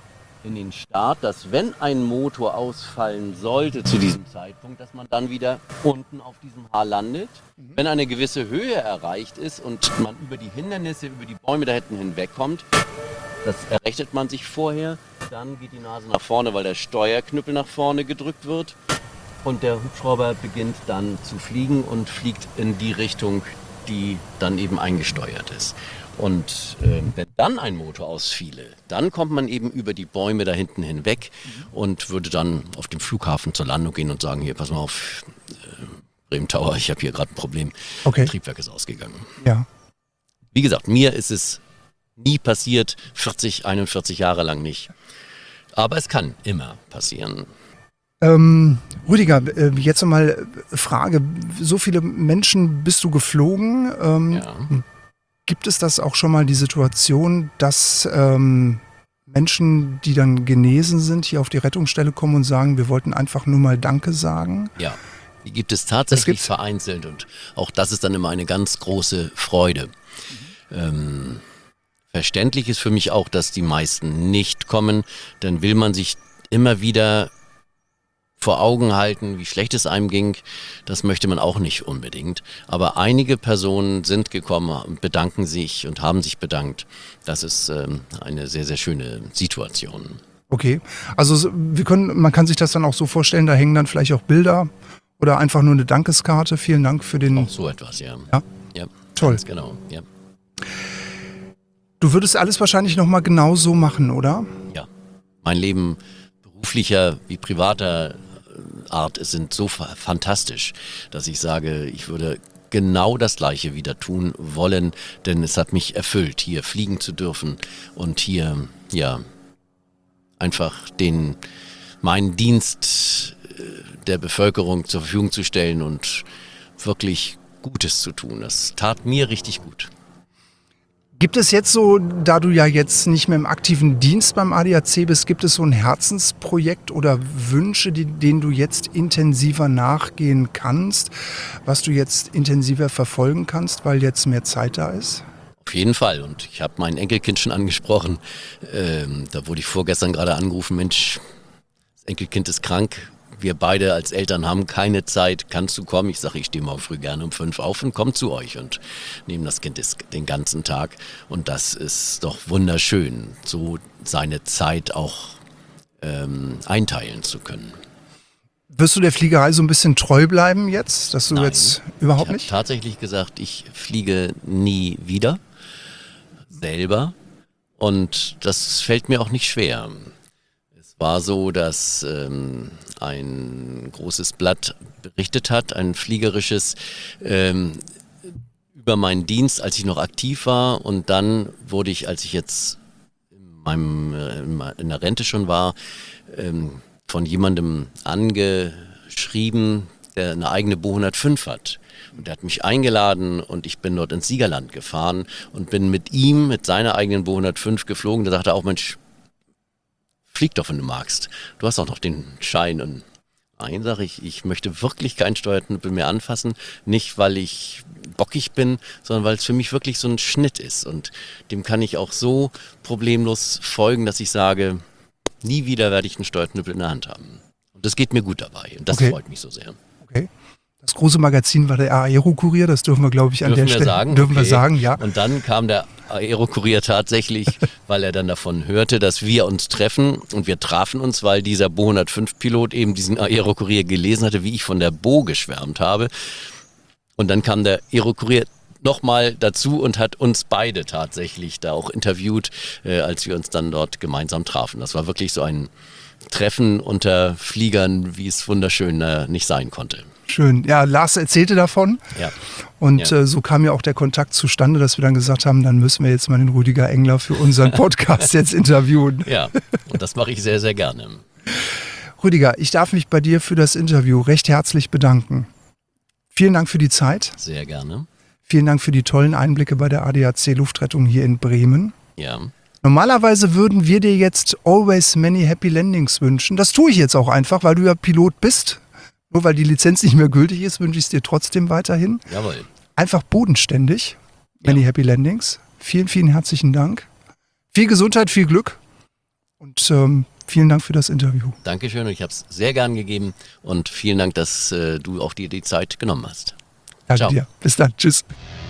in den Start, dass wenn ein Motor ausfallen sollte zu diesem Zeitpunkt, dass man dann wieder unten auf diesem Haar landet. Mhm. Wenn eine gewisse Höhe erreicht ist und man über die Hindernisse, über die Bäume da hinten hinwegkommt, das errechnet man sich vorher, dann geht die Nase nach vorne, weil der Steuerknüppel nach vorne gedrückt wird und der Hubschrauber beginnt dann zu fliegen und fliegt in die Richtung, die dann eben eingesteuert ist. Und äh, wenn dann ein Motor ausfiele, dann kommt man eben über die Bäume da hinten hinweg mhm. und würde dann auf dem Flughafen zur Landung gehen und sagen, hier, pass mal auf, äh, Bremen Tower, ich habe hier gerade ein Problem, okay. Das Triebwerk ist ausgegangen. Ja. Wie gesagt, mir ist es nie passiert, vierzig, einundvierzig Jahre lang nicht. Aber es kann immer passieren. Ähm, Rüdiger, äh, jetzt nochmal Frage, so viele Menschen bist du geflogen, ähm, Ja. Gibt es das auch schon mal die Situation, dass ähm, Menschen, die dann genesen sind, hier auf die Rettungsstelle kommen und sagen, wir wollten einfach nur mal Danke sagen? Ja, die gibt es tatsächlich vereinzelt und auch das ist dann immer eine ganz große Freude. Mhm. Ähm, verständlich ist für mich auch, dass die meisten nicht kommen, dann will man sich immer wieder vor Augen halten, wie schlecht es einem ging, das möchte man auch nicht unbedingt. Aber einige Personen sind gekommen und bedanken sich und haben sich bedankt. Das ist ähm, eine sehr, sehr schöne Situation. Okay, also wir können, man kann sich das dann auch so vorstellen, da hängen dann vielleicht auch Bilder oder einfach nur eine Dankeskarte. Vielen Dank für den... Auch so etwas, ja. Ja, ja toll. Ganz genau, ja. Du würdest alles wahrscheinlich nochmal genau so machen, oder? Ja, mein Leben beruflicher wie privater Art sind so fantastisch, dass ich sage, ich würde genau das Gleiche wieder tun wollen, denn es hat mich erfüllt, hier fliegen zu dürfen und hier, ja, einfach den, meinen Dienst der Bevölkerung zur Verfügung zu stellen und wirklich Gutes zu tun. Das tat mir richtig gut. Gibt es jetzt so, da du ja jetzt nicht mehr im aktiven Dienst beim A D A C bist, gibt es so ein Herzensprojekt oder Wünsche, die, denen du jetzt intensiver nachgehen kannst, was du jetzt intensiver verfolgen kannst, weil jetzt mehr Zeit da ist? Auf jeden Fall. Und ich habe mein Enkelkind schon angesprochen. Ähm, da wurde ich vorgestern gerade angerufen, Mensch, das Enkelkind ist krank. Wir beide als Eltern haben keine Zeit, kannst du kommen? Ich sage, ich stehe morgen früh gerne um fünf auf und komme zu euch und nehme das Kind den ganzen Tag. Und das ist doch wunderschön, so seine Zeit auch ähm, einteilen zu können. Wirst du der Fliegerei so ein bisschen treu bleiben jetzt, dass du Nein, jetzt überhaupt ich nicht? Ich habe tatsächlich gesagt, ich fliege nie wieder, selber. Und das fällt mir auch nicht schwer. War so, dass ähm, ein großes Blatt berichtet hat, ein fliegerisches, ähm, über meinen Dienst, als ich noch aktiv war. Und dann wurde ich, als ich jetzt in, meinem, äh, in der Rente schon war, ähm, von jemandem angeschrieben, der eine eigene Bo hundertfünf hat. Und der hat mich eingeladen und ich bin dort ins Siegerland gefahren und bin mit ihm, mit seiner eigenen Bo hundertfünf geflogen. Da sagte er auch, Mensch, flieg doch, wenn du magst. Du hast auch noch den Schein. Und nein, sage ich, ich möchte wirklich keinen Steuerknüppel mehr anfassen. Nicht, weil ich bockig bin, sondern weil es für mich wirklich so ein Schnitt ist. Und dem kann ich auch so problemlos folgen, dass ich sage, nie wieder werde ich einen Steuerknüppel in der Hand haben. Und das geht mir gut dabei. Und das okay. freut mich so sehr. Okay. Das große Magazin war der Aero-Kurier, das dürfen wir, glaube ich, an dürfen der wir Stelle sagen? dürfen Okay. wir sagen, ja. Und dann kam der Aero-Kurier tatsächlich, weil er dann davon hörte, dass wir uns treffen. Und wir trafen uns, weil dieser Bo hundertfünf-Pilot eben diesen Aero-Kurier gelesen hatte, wie ich von der Bo geschwärmt habe. Und dann kam der Aero-Kurier nochmal dazu und hat uns beide tatsächlich da auch interviewt, äh, als wir uns dann dort gemeinsam trafen. Das war wirklich so ein Treffen unter Fliegern, wie es wunderschön äh, nicht sein konnte. Schön. Ja, Lars erzählte davon. Ja. Und ja. Äh, so kam ja auch der Kontakt zustande, dass wir dann gesagt haben, dann müssen wir jetzt mal den Rüdiger Engler für unseren Podcast jetzt interviewen. Ja, und das mache ich sehr, sehr gerne. Rüdiger, ich darf mich bei dir für das Interview recht herzlich bedanken. Vielen Dank für die Zeit. Sehr gerne. Vielen Dank für die tollen Einblicke bei der A D A C Luftrettung hier in Bremen. Ja. Normalerweise würden wir dir jetzt always many happy landings wünschen. Das tue ich jetzt auch einfach, weil du ja Pilot bist. Nur weil die Lizenz nicht mehr gültig ist, wünsche ich es dir trotzdem weiterhin. Jawohl. Einfach bodenständig. Many ja. happy landings. Vielen, vielen herzlichen Dank. Viel Gesundheit, viel Glück. Und ähm, Vielen Dank für das Interview. Dankeschön, ich habe es sehr gern gegeben und vielen Dank, dass äh, du auch dir die Zeit genommen hast. Danke Ciao. dir. Bis dann. Tschüss.